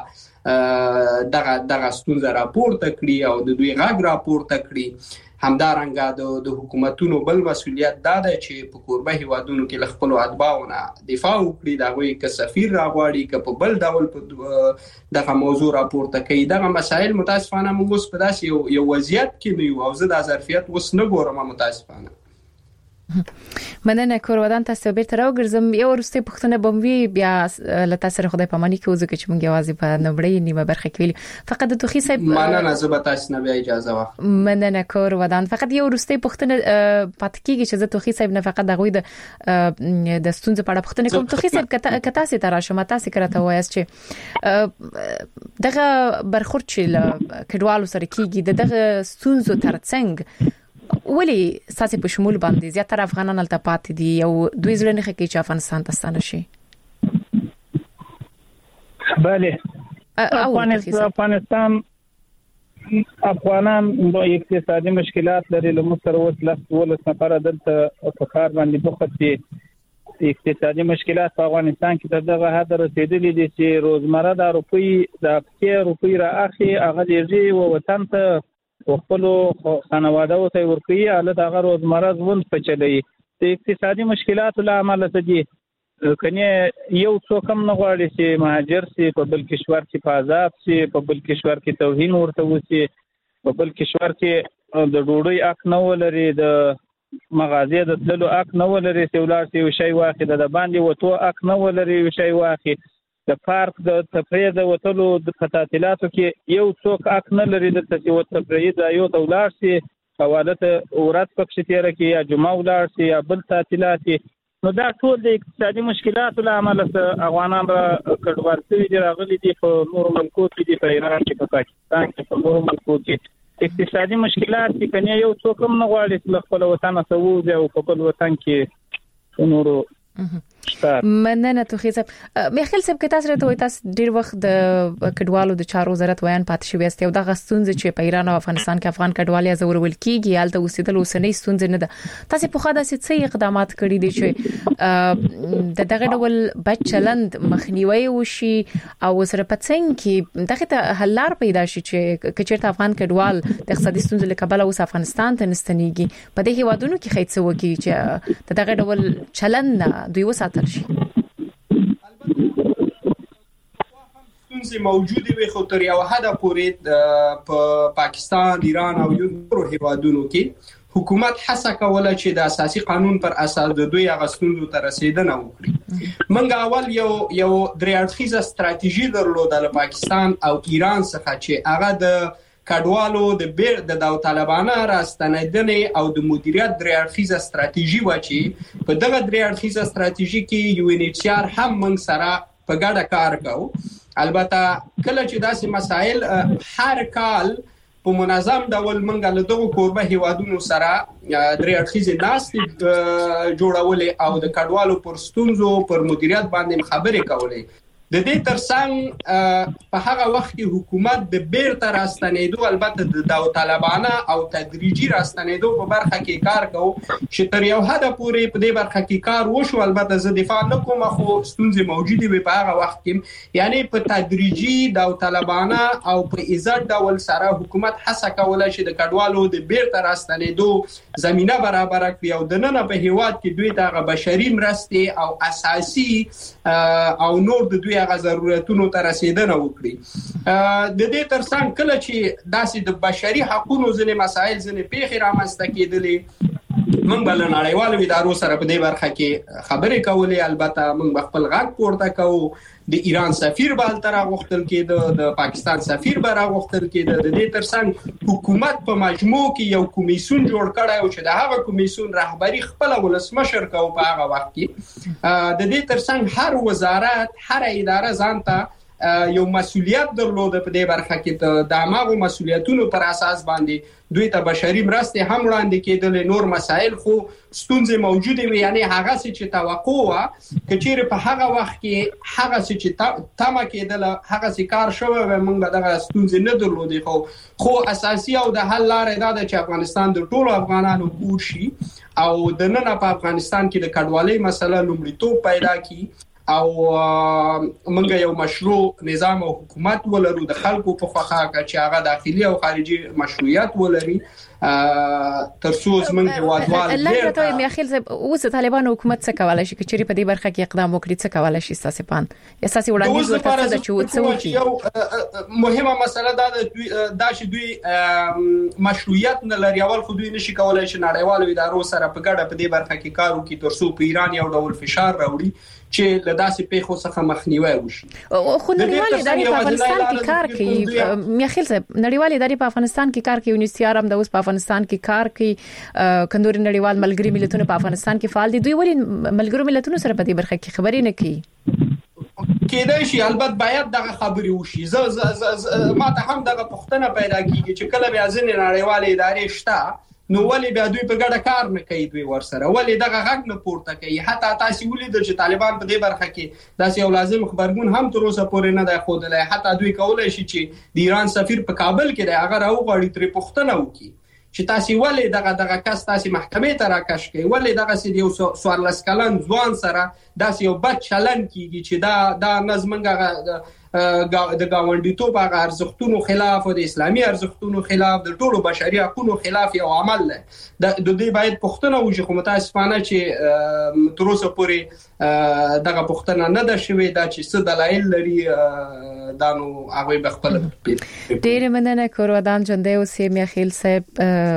حالته دغه دغه ستونزه راپورته کړي او د دوی غږ راپورته کړي. همدارنګه د د حکومتونو بل مسؤلیت دا ده چې په قربه هیوادونو کې خپل اتباعونه دفاع وکړي، دا وایي که سفیر راغواړي که په بل ډول په دغه موضوع راپورته کوي. دغه مسائل متاسفانه موږ اوس په داسې یو وضعیت کې نه یو او زه د ظرفیت اوس نه ګورم متاسفانه. مننه کور ودان تاسو بیرته راوګرځم. یو ورسته پښتنه بموي بیا لته سره خدای پامانی کې وځي چې مونږ یوازې په نوړې نیمه برخه کې ویل فقط د توخي صاحب مننه زه به تاسو نه بیا اجازه واخلم. مننه کور ودان. فقط یو ورسته پښتنه پات کېږي چې زه توخي صاحب نه فقط دغه د د ستونزې په اړه پښتنه کوم. توخي صاحب کته تاسو ته راشه ماته سکرته وایس چې دغه برخورد چې کډوالو سره کېږي دغه ستونزو ترڅنګ ولی ساسي په شمول باندې زیاتره افغانان الته پاتې دي او دوی ځل نه کوي چې افغانستان ته ستانه شي. بله افغانستان افغانان د اقتصادي مشکلات لري، له مصر وسله ولس نفر دلته په کار باندې بوخت دي. اقتصادي مشکلات په افغانستان کې تر دغه حد رسیدلي دي چې روزمره د روپی د هفته روپی راخي هغه دیږي او وطن ته خپل خانواده او ته ورکی حالت هغه روزمره ژوند په چلی. د اقتصادي مشکلاتو له امله سدي کني یو څوک هم نه غواړي چې مهاجر سي په بل کشور کې په آزاد سي، په بل کشور کې توهین ورته وسی، په بل کشور کې د ډوډۍ حق نه ولري، د مغازې د تللو حق نه ولري، سیولار سي شی واخی د باندې وته حق نه ولري شی واخی، د پارک د تفریح د وټلو د تعطیلاتو کې یو څوک حق نه لري د تفریح د یو تولار سي حواله اورات پکې تیر کې یا جمعه ولار سي یا بل تعطیلات. نو دا ټول د اقتصادي مشکلاتو له امله افغانان را کډوال شوي دي، راغلي دي په نورو ملکو کې دي، په ایران کې په پاکستان کې په نورو ملکو کې اقتصادي مشکلات چې کني یو څوک هم نه غواړي چې خپل وطن ته وځي او په خپل وطن کې نورو مننه توخي صاحب. میخیل صاحب که تاسو راته وای تاسو ډیر وخت د کډوالو د چارو وزارت ویان پاتې شوی است او د غستونځ چې په ایران او افغانستان کې افغان کډوالي زورول کیږي حالت اوسېدل اوسنۍ ستونزې نه ده. تاسو په خاطر څه اقدامات کړی دي چې د دغه ډول بد چلند مخنیوي وشي او سره پڅنګ کې دغه ته حل لار پیدا شي چې کچېرته افغان کډوال د اقتصادي ستونزې له کبله اوس افغانستان ته نستنیږي. په دې هیوادونو کې خیڅ وکړي چې دغه ډول چلند دوی وساتل شي. ستونزې موجوده وي خو تر یو حد پورې په پاکستان، ایران او نورو هیوادونو کې حکومت هڅه کوله چې د اساسي قانون پر اساس د دوی غستونو ته رسیدنه وکړي. منګه اول یو یو درې اړخیزه ستراتیژي درلوده د پاکستان او ایران څخه چې هغه د کډوالو د بیر د داوطلبانه راستنیدنې او د مدیریت درې اړخیزه ستراتیژي و چې په دغه درې اړخیزه ستراتیژي کې یو ان ایچ ار هم موږ سره په ګډه کار کوو. البته کله چې داسې مسایل هر کال په منظم ډول منګه له دغه کوربه هیوادونو سره درې اړخیزې ناستې جوړولې او د کډوالو پر ستونزو پر مدیریت باندې خبرې کولې. د دې ترڅنګ په هغه وخت کې حکومت د بیرته راستنېدو البته د داوطلبانه او تدریجي راستنېدو په برخه کې کار کوو چې تر یو حد پورې په دې برخه کې کار وشو. البته زه دفاع نه کوم خو ستونزې موجودې وي په هغه وخت کې، یعنی په تدریجي داوطلبانه او په عزت ډول سره حکومت هڅه کوله چې د کډوالو د بیرته راستنېدو زمينه برابر کړي او د نن په هیواد کې دوی ته بشري مرستې او اساسي او نور د دوی هغه ضرورتونو ته رسیدنه وکړي. د دې ترڅنګ کله چې داسې د بشري حقوقو ځینې مسایل ځینې پیښې رامنځته کېدلې موږ بل نړیوالو ادارو سره په دې برخه کې خبرې کولې. البته موږ خپل غږ پورته کوو. د ایران سفیر به تر غوښتل کېده، د پاکستان سفیر به راغوښتل کېده. د دې ترڅنګ حکومت په مجموع کې یو کمیسیون جوړ کړی او چې د هغه کمیسیون رهبری خپل ولسمشر کو په هغه وخت کې. د دې ترڅنګ هر وزارت، هر اداره ځانته یو مسؤلیت درلوده په دې برخه کې. د هغو مسؤلیتونو پر اساس باندې دوی ته بشري مرستې هم وړاندې کېدل. نور مسایل خو ستونزې موجوده وي، یعنی هغه چې توقع و کچېره په هغه وخت کې هغه چې تمه کېدل هغه چې کار شوی و موږ به دغه ستونزې نه درلودې. خو خو اساسي او د حل لارې دا ده چې افغانستان د ټولو افغانانو کور شي او د نن په افغانستان کې د کډوالۍ مسله لومړیتوب پیدا کړي او موږ یو مشروع نظام او حکومت ولرو د خلکو په خواخا چې هغه داخلي او خارجي مشروعیت ولري. ترڅو زمونږ هیوادوال لکه ته مې اخیل اوس طالبان حکومت څه کولای شي چې په دې برخه کې اقدام وکړي؟ څه کولای شي تاسو پان اساسي وړاندیز ورته د چوت یو مهمه مسله دا د چې دوی مشروعیت نه لري. اول خو دوی نشي کولای چې نړیوالو ادارو سره په ګډه په دې برخه کې کار وکړي ترڅو په ایران یو ډول فشار راوړي چې له داسې پیښو څخه مخنیوي وشي. خو نړیوال ادارې په افغانستان کې کار کوي. مې اخیل نړیوال ادارې په افغانستان کې کار کوي. یونیسیار هم د اوس په افغانستان کې کار کوي. کندوري نړیوال ملګری ملتونه په افغانستان کې فعال دي. دوی ولې ملګرو ملتونو سره په دې برخه کې خبرې نه کوي؟ کېدای شي البته باید دغه خبرې وشي. زه ما ته هم دغه پوښتنه پیدا کیږي چې کله بیا ځینې نړیوال ادارې شته نو ولې بیا دوی په ګډه کار نه کوي؟ دوی ورسره ولې دغه غږ نه پورته کوي؟ حتی تاسو ولیدل چې طالبان په دې برخه کې داسې یو لازم خبرګون هم تر اوسه پورې نه دی ښودلی. حتی دوی کولای شي چې د ایران سفیر په کابل کې دی هغه راوغواړي ترې پوښتنه وکړي چې تاسو ولې دغه دغه کس تاسو محکمې ته راکش کوي؟ ولې دغه سې یو څوارلس کلن ځوان سره داسې یو بد چلن کیږي چې دا دا نظمنګ د گاونډیتوب هغه ارزښتونو خلاف او د اسلامي ارزښتونو خلاف د ټولو بشري حقوقو خلاف یو عمل دی. د دوی باید پوښتنه وشي. خو متاسفانه چې تر اوسه پورې دغه پوښتنه نه ده شوې دا چې څه دلایل لري دا نو هغه به خپل. ډېر مننه کورودان جنده او سی میخیل صاحب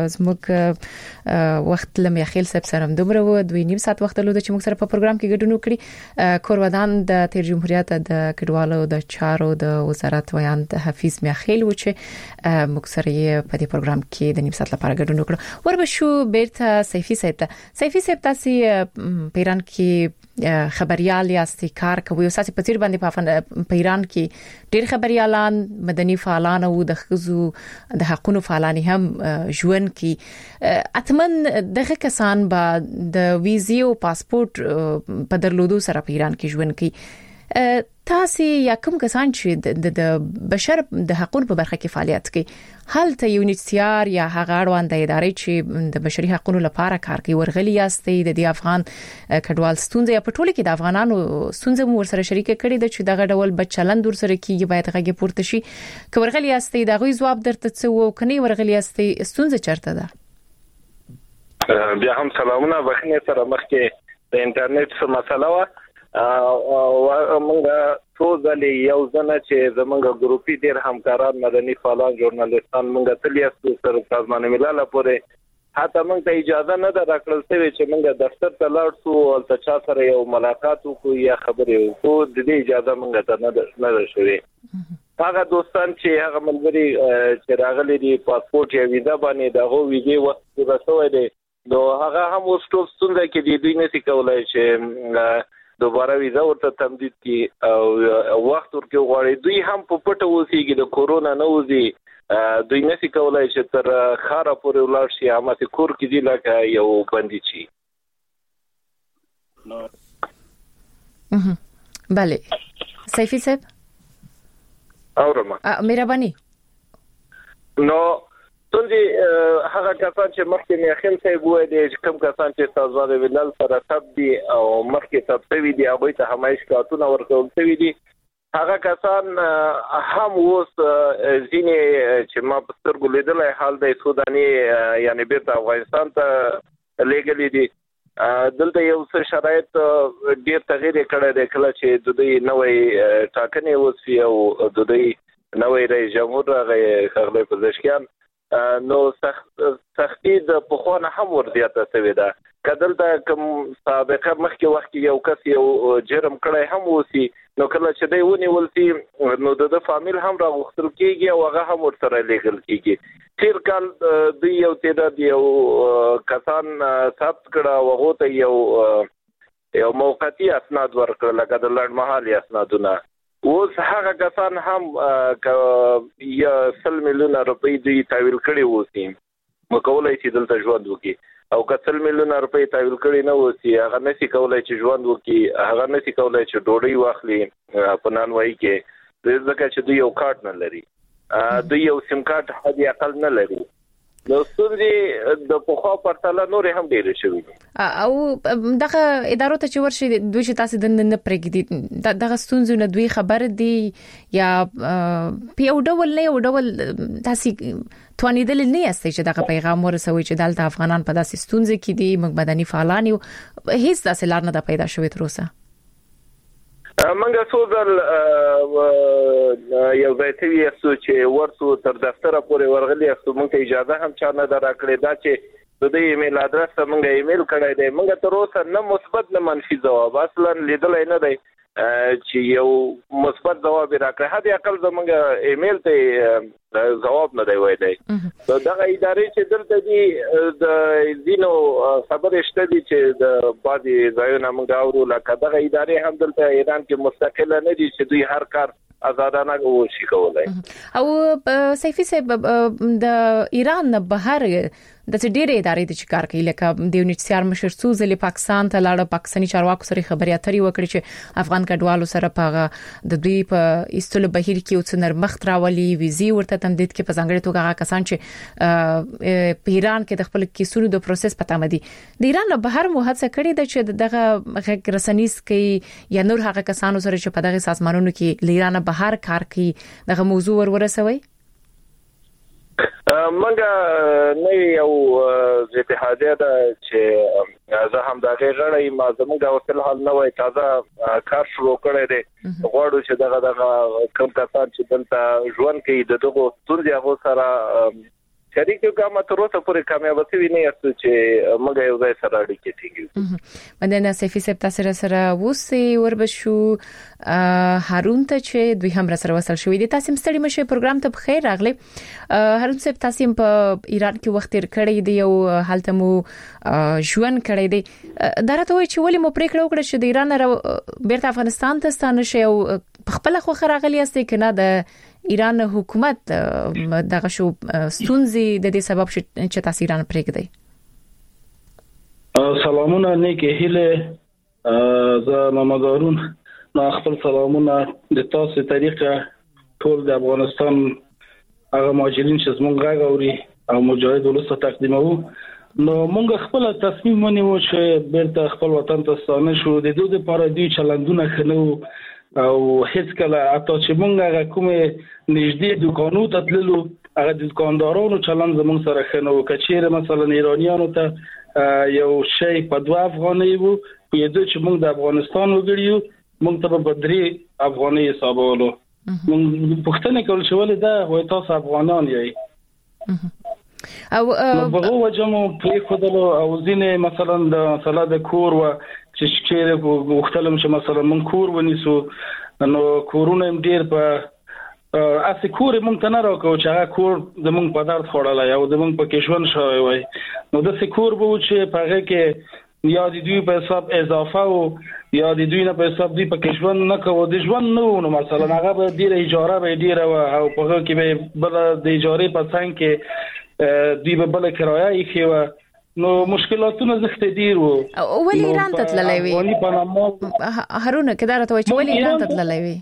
زموږ وخت لم میخیل صاحب سره دومره و دوی نیم ساعت وخت لود چې موږ سره په پروګرام کې ګډون وکړي. کورودان د تیر جمهوریت د کډوالو د چارو د وزارت ویاند حفیظ میخیل و چې موږ سره په دې پروګرام کې د نیم ساعت لپاره ګډون وکړو. وربشو بیرته سیفی صاحب ته. سیفی صاحب تاسو په ایران کې خبريال یاستئ، کار کوي او ساسي پتیر باندې په ایران کې ډېر خبريالان مدني فعالان او د خزو د حقوقو فعالان هم ژوند کې اتمن دغه کسان به د ویزې او پاسپورت په درلودو سره په ایران کې ژوند کوي. تاسو یا کوم کسان چې د بشر د حقوقو په برخه کې فعالیت کوي هلته یونیسیار یا هغه اړوند ادارې چې د بشري حقوقو لپاره کار کوي ورغلي یاستئ د دې افغان کډوال ستونزې یا په ټوله کې د افغانانو ستونزې مو ورسره شریک کړي د چې دغه ډول بچلند ورسره کیږي باید هغه پورته شي. که ورغلي یاستئ دا غوي جواب درته څه وو کني ورغلي یاستئ ستونزه چرته ده؟ بیا هم سلامونه. بخښنه سره مخکې د انټرنیټ څه مسله و او موږ څو ځلې یو ځنه چې زمونږ ګروپي ډېر همکاران مدني فعالان ژورنالیستان موږ تلیاسو سره سازمان ملل پورې حتی موږ ته اجازه نه ده راکړل شوې چې موږ دفتر ته لاړ شو او تاسو سره یو ملاقات وکړو یا خبرې وکړو د دې اجازه موږ ته نه ده نه ده شوې هغه دوستان چې هغه ملګري چې راغلي دي پاسپورت یا ویزا باندې دغه ویزه وخت ورسوي دي نو هغه هم اوس ټول ستونزه کې دي دوی نشي کولای چې دوباره ویزا ورته تمدید کی او وخت ورکو غواړي دوی هم په پټه اوسېږي د کورونا نه وځي دوی نشي کولای چې تر خاره پورې ولاړ شي هم چې کور کې دی لکه یو بندي شي نو بله سیفی صاحب اورما مهرباني نو څنګه هغه کسان چې مخکې نه خل صاحب وایي چې کوم کسان چې سازمان ملل سره تب دي او مخکې تب شوی دي هغه ته همایش کارتونه ورکول شوی دي هغه کسان هم اوس ځینې چې ما په سترګو لیدلای حال د سوداني یعنی بیرته افغانستان ته لېږلي دي دلته یو څه شرایط ډېر تغیر کړی دی کله چې د دوی نوې ټاکنې وسوي او د دوی نوې رئیس جمهور راغی ښاغلی پزشکیان نو سخت سختي د پخوانه هم ورزیاته شوې ده کدل دا کوم سابقه مخکې وخت یو کس یو جرم کړی هم وسی نو کله چې دی ونیول شي نو د فامیل هم راغوښتل کیږي او هغه هم ورسره لیږل کیږي تیر کال د یو تعداد یو کسان ثبت کړه او هغه ته یو یو موقتی اسناد ورکړل لکه د لړمحالي اسنادونه اوس هغه کسان هم یا سل میلیونه روپۍ دوی تحویل کړي وسی مکولای شي دلته ژوند وکړي او کڅل میلیونه روپۍ تحویل کړي نه وسی هغه نشي کولای چې ژوند وکړي هغه نشي کولای چې ډوډۍ واخلي په نانوای کې ځکه چې دوی یو کارت نه لري دوی یو سیم کارت هدي اقل نه لري نو ستوري د پخوا پرتله نور هم ډیر شوی او دغه ادارو ته چې ورشي دوی چې تاسو د نه پرېږدي دغه ستونزې نه دوی خبر دي یا په یو ډول نه یو ډول تاسو توانیدل نه یاستئ چې دغه پیغام ورسوي چې دلته افغانان په داسې ستونزې کې دي موږ مدني فعالان یو هیڅ داسې لار نه پیدا شوې تر اوسه منګه سوزل یو ځای ته یې چې ورسو تر دفتر پورې ورغلی استو موږ اجازه هم چا نه درکړې دا چې د دې ایمیل ادرس موږ ایمیل کړی دی موږ تر اوسه نه مثبت نه منفي جواب اصلا لیدل نه دی چې یو مثبت جواب راکړي هدي اقل زمونږ ایمیل ته جواب نه دی وایي دا دغه ادارې چې دلته دي د دینو خبرې شته دي چې د بعضي ځایونو موږ اورو لکه دغه ادارې هم دلته ایران کې مستقله نه دي چې دوی هر کار آزادانه وشي کولای او سیفی صاحب د ایران نه بهر د ډېرې ادارې د کار کوي لکه د یونیسیار مشر سوزلی پاکستان ته لاړ پاکستاني چارواکو سره خبري اترې وکړي چې افغان کډوالو سره په د دوی په ایستلو بهیر کې اوس نرمخت راولي ویزي ورته تمدید کې په ځانګړي توګه هغه کسان چې په ایران کې د خپل کیسونو د پروسس پته مدي د ایران له بهر مو هڅه کړې ده چې دغه غږ رسنیز کې یا نور هغه کسانو سره چې په دغه سازمانونو کې لیران بهر کار کوي دغه موضوع ور ورسوي منګه نه یو اتحادیه ده چې زه هم دا غړی ما زموږ وسل حال نه وای تازه کار شروع کړی دی غواړو چې دغه دغه کوم کسان چې دلته ژوند کوي د دغه ستونزې هغه سره شریک یو کومه تر اوسه پورې کامیاب شوی نه یاست چې موږ یو ځای سره اړیکې ټینګو مدنه سیفی صاحب تاسو سره وسی وربشو هارون ته چې دوی هم سره وصل شوې دي تاسو مستړي مشه پروګرام ته بخیر راغلی هارون صاحب تاسو په ایران کې وخت تیر کړی دی او حالت مو ژوند کړی دی درته وای چې ولې مو پریکړه وکړه چې د ایران بیرته افغانستان ته ستانه شي او خپل خو خراغلی است کنه د ایران حکومت دغه شو ستونزې د دې سبب چې تاسو ایران پرېږدئ سلامونه نیکه هله زه محمد هارون نو خپل سلامونه د تاسو طریقه ټول د افغانستان هغه مهاجرین چې زمونږ غاوري او مجاهد ولسته تقدیمو نو مونږ خپل تصمیم ونیو چې بیرته خپل وطن ته ستانه شو د دوی لپاره دی چلندونه خنو او هیڅ کله اته چې مونږ هغه کومه نږدې دکانو ته تللو هغه دکاندارانو چلند زموږ سره خنو کچېره مثلا ایرانیانو ته یو شی په دوه افغانۍ وو په دې چې مونږ د افغانستان وګړیو موږ ته په درې افغاني حسابولو موږ پښتنه کول چې ولې دا وای تاسو افغانان یې او په وجمو په خدلو او ځینې مثلا د مثلا د کور و چې شکر وختلم چې مثلا من کور ونیسو نو کورونه ډیر په اسی کور مونږ ته نه راکو چې هغه کور زمونږ په درد خوړلای او زمونږ په کښون شوی وای نو د سکور به چې په کې یا د دوی په حساب اضافه او یا د دوی نه په حساب دی په کښون نه کوو د ژوند نو نو مثلا هغه به ډیر اجاره به ډیر او په کې به بل د اجاره په څنګه کې دی به بل کرایه یې خو نو مشکلاتونه زخت ډیر وو ولې ایران ته تللی وي هارون کدا راته وایي چې ولې ایران ته تللی وي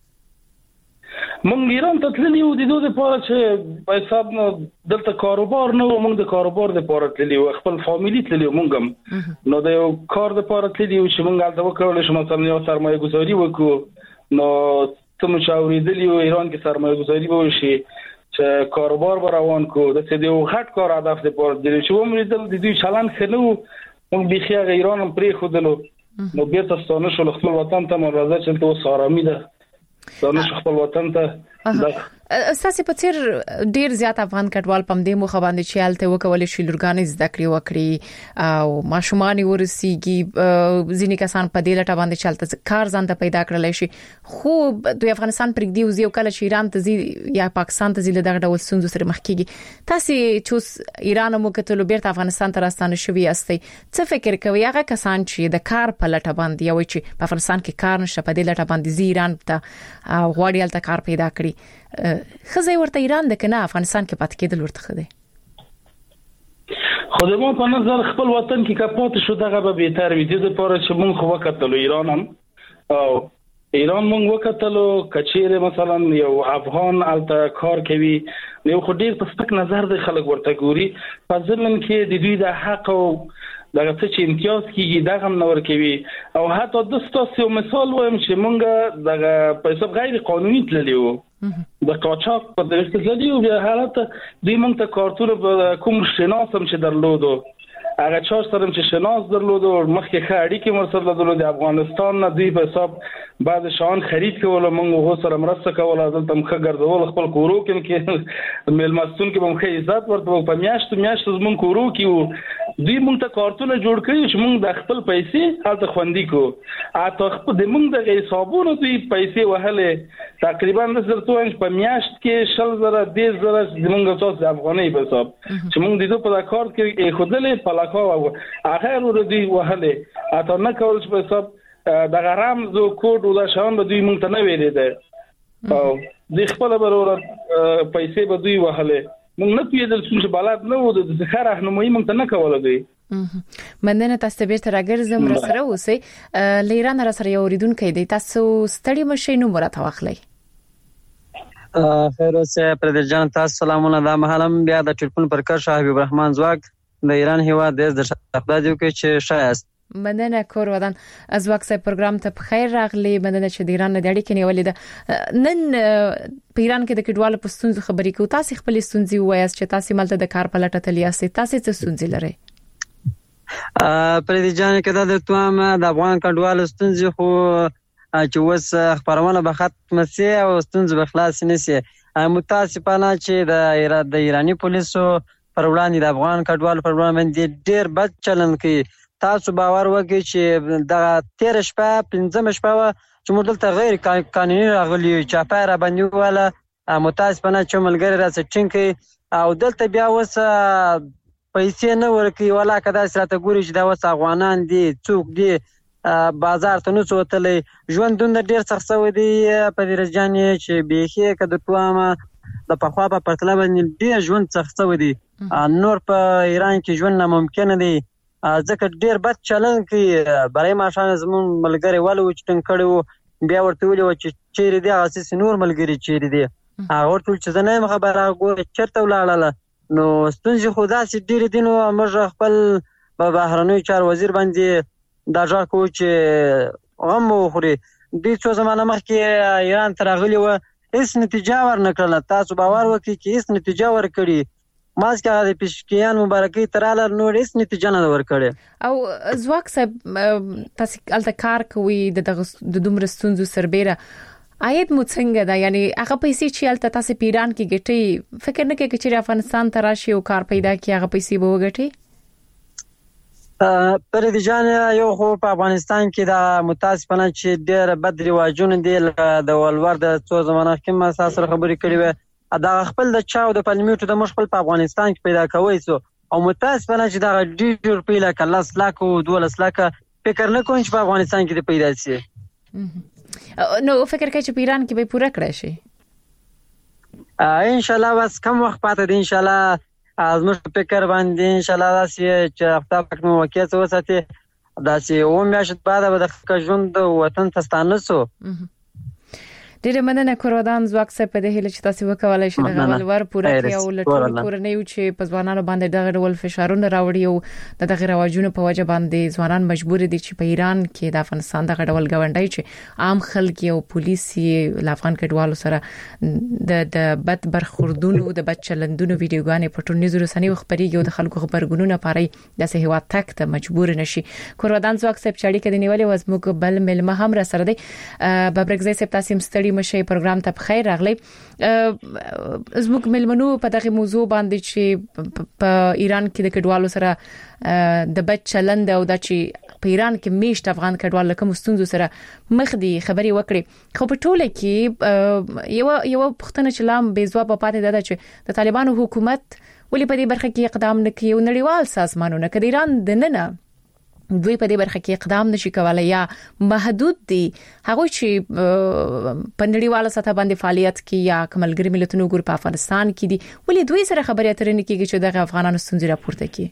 مونږ ایران ته تللی یو د دوی لپاره چې په حساب نو دلته کاروبار نه و مونږ د کاروبار لپاره تللی یو خپل فامیلی تللی مونږ نو د یو کار لپاره تللی یو چې مونږ البته وکړل چې مثلا یو سرمایه گذاری وکړو نو ته مشاورې دلی یو ایران کې سرمایه گذاری وشي چې کاروبار روان کو د څه دی غټ کار هدف لپاره دی چې عمر دل د دوی چلان خلو مونږ بخیا ایران هم پرې خودلو نو بیرته ستانه شو خپل وطن ته مرزه چې ته سارامي ده ستانه شو خپل وطن ته اساسي په تیر ډیر زیات افغان کډوال پم دې مخ باندې چې حالت وکول شي لورګانې زده کړې وکړي او ماشومان ورسیږي ځینې کسان په دې لټه باندې چلته کار ځان ته پیدا کړل شي خو د افغانستان پر دې وزي او کله چې ایران ته ځي یا پاکستان ته ځي دغه ډول ستونزو سره مخ کیږي تاسو چې ایران مو کتلو بیرته افغانستان ته راستانه شوی استي څه فکر کوي هغه کسان چې د کار په لټه باندې او چې په افغانستان کې کار نشته په دې لټه باندې ځي ایران ته غواړي الته کار پیدا کړي خزه ورته ایران د کنه افغانستان کې پات کېدل ورته خده خو د مو په نظر خپل وطن کې کپات شو دغه به به تر وي د لپاره چې مونږ خو وکړو ایران هم او ایران مونږ وکړو کچېره مثلا یو افغان الته کار کوي نو خو ډیر په سپک نظر د خلک ورته ګوري په ځمن کې د دوی د حق او دغه څه چې امتیاز کیږي دغه نور کوي او حتی د ستاسو مثال وایم چې مونږ دغه په حساب غیر قانوني تللیو د قاچاق په دغه تللیو بیا حالت دوی مونږ ته کارتونه په کوم شناسم چې درلودو هغه چا سره چې شناس درلودو مخکې ښه اړیکې مرسته درلودو د افغانستان نه دوی په حساب بعد شان خرید کول مونږ هو سره مرسته کول دلته مخه ګرځول خپل کورو کې ملمستون کې مونږه عزت ورته په میاشت میاشت زمون کورو کې دوی مونږ ته کارتونه جوړ کړي چې مونږ د خپل پیسې حالت خوندې کو اته خپل د مونږ د حسابونو دوی پیسې وهله تقریبا د زرتو په میاشت کې شل زره د زره زمونږ تاسو افغاني په حساب چې مونږ د دې په کارت کې خودلې په لکه اخر ور دوی وهله اته نه کول چې په حساب د غرام زو کوډ ولا شان به دوی مونږ ته نه ویلې ده او د خپل برور پیسې به دوی وهله مونږ نه پیدل چې بلاد نه و د ذخر راهنمایي مونږ ته نه کوله دوی مننه تاسو به تر راګرځم را سره اوسئ لیران را سره یو ریدونکو دی تاسو ستړي مشي نو مرته واخلئ خیر اوسه پردیس جان تاسو سلامونه د محلم بیا د ټلیفون پر کار شاه حبیب الرحمن زواګ د ایران هیواد د شهزادګۍ کې چې شایست مننه کور ودان از وقت پروګرام ته بخیر راغلی مننه چې د ایران د اړیکې نیولې ده نن په ایران کې د کډوالو په ستونزو خبرې کوو تاسو خپل ستونزې وایاست چې تاسو ملته د کار په لټه تللی یاست تاسو څه ستونزې لرئ پردیس جان کدا د توام د افغان کډوالو ستونزې خو چې وس خبرونه به ختم سي او ستونزې به خلاص نشي متاسفانه چې د د ایرانی پولیسو پر وړاندې د افغان کډوالو پر وړاندې ډېر بد چلن کوي تاسو باور وکړئ چې د تیر شپه پنځم شپه چې موږ دلته غیر قانوني راغلي چاپای را باندې ولا متاسفانه چې ملګری را سټینګ او دلته بیا وس پیسې نه ورکوي ولا کدا سره ګوري چې دا وس افغانان دي څوک دي بازار ته نو څوتلې ژوندون ډېر سخت شوی دی په دې رجانې چې بيخي کده توامه د پخوا په پرتله باندې ډېر ژوند سخت شوی دی نور په ایران کې ژوند ناممکن دی ځکه ډېر بد چلن کوي برای ماشان زمون ملګری ولو چې ټنګ کړو بیا ورته ویلو چې چیرې دی اساس نور ملګری چیرې دی هغه ورته چې زه نه خبره غوړ چرته ولاړله نو ستونزې خو داسې ډېر دي نو موږ خپل په بهرنیو چار وزیر باندې دا ځکه کو چې غم وخوري د څو زمانه مخکې ایران تر غلي و هیڅ نتیجه ورنکړه تاسو باور وکړئ چې هیڅ نتیجه ورکړي ماس کې هغه پېشکیان مبارکي تراله نور هیڅ نتیجه نه ورکړي. او ځواک صاحب تاسو الته کار کوي د د دومره ستونزو سربېره عاید مو څنګه دا یعنی هغه پیسې چې الته تاسو پیران کې ګټي فکر نه کوي چې افغانستان ته راشي او کار پیدا کړي هغه پیسې به وګټي؟ پر دې جان یو خو په افغانستان کې دا متاسفانه چې ډېر بد رواجونه دي د ولور د څو زمانه کې ما سره خبرې کړې وې دا خپل د چاو د پلمیټو د مشخص په افغانستان کې پیدا کوي سو او متاسفانه چې دا ډېر پیله کله سلاک او دولس لاک فکر نه کوم چې په افغانستان کې پیدا شي. نو فکر کوي چې پیران کې به پوره کړی شي ان شاء الله. بس کم وخت پاتې دی ان شاء الله ازمش فکر باندې ان شاء الله داسې چې هفته پک نو وکیت وساتي داسې و میاشت بعد به د ژوند وطن ته ستانسو. ډېر مننه کورودان ځواک صاحب په دې هله چې تاسو وکولای شئ د ولور پوره کړئ او لټول کورنۍ چې په ځوانانو باندې دغه ډول فشارونه راوړي او دغه رواجونو په وجه باندې ځوانان مجبور دي چې په ایران کې د افغانستان دغه ډول غونډای چې عام خلک او پولیس یې افغان کډوالو سره د د بد برخوردونو د بد چلندونو ویډیوګانې په ټولنیزو رسنیو خبريږي او د خلکو خبرګونونه پاري د سهوا تک ته مجبور نشي. کورودان ځواک صاحب چاړي کدي نیولې وزموږ بل ملمه هم را سره دی ببرګزي صاحب تاسو مستړي مشه پروګرام ته بخیر راغلی. زموږ ملمنو په دغه موضوع باندې چې په ایران کې د کډوالو سره د بد چلند او د چې په ایران کې میشت افغان کډوال کوم ستونزو سره مخ دي خبري وکړي خو په ټوله کې یو یو پښتنه چلام بې ځواب پاتې ده چې د طالبانو حکومت ولې په دې برخه کې اقدام نه کوي او نړیوال سازمانونه کډ ایران د نه دوی په دې برخه کې اقدام نشي کولای یا محدود دي هغه چې په نړیواله سطح باندې فعالیت کوي یا کملګری ملتونو ګروپ په افغانستان کې دي ولې دوی سره خبرې اترې نه کیږي چې د افغانانو ستونزې راپورته کړي.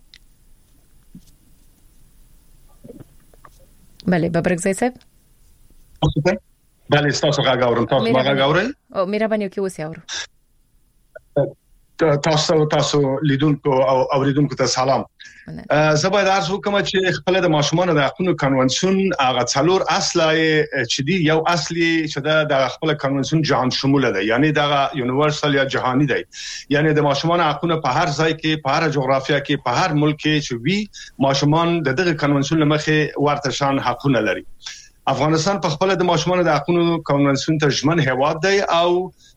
بله ببرګزی صاحب بله تاسو غږ اورم تاسو ما غږ اورئ او مهرباني وکړئ اوس اورو تاسو تاسو لیدونکو او اوریدونکو ته سلام. زه باید عرض وکم چې خپل د ماشومان د حقوقو کنونسیون هغه څلور اصله چې دی یو اصلي چې د خپل کنونسیون جهان شموله ده یعنی د یونیورسال یا جهانی دی یعنی د ماشومان حقوقو په هر ځای کې په هر جغرافیا کې په هر ملک کې چې وی ماشومان د دغه کنونسیون لمخې ورته شان حقوق لري. افغانستان په خپل د ماشومان د حقوقو کنونسیون ته ژمن هیواد دی او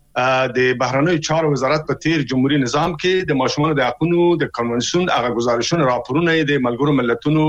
د بهرنیو چارو وزارت په تیر جمهوریت نظام کې د ماشومان د حقوقو د کنونسیون هغه گزارشونه راپورونه د ملګرو ملتونو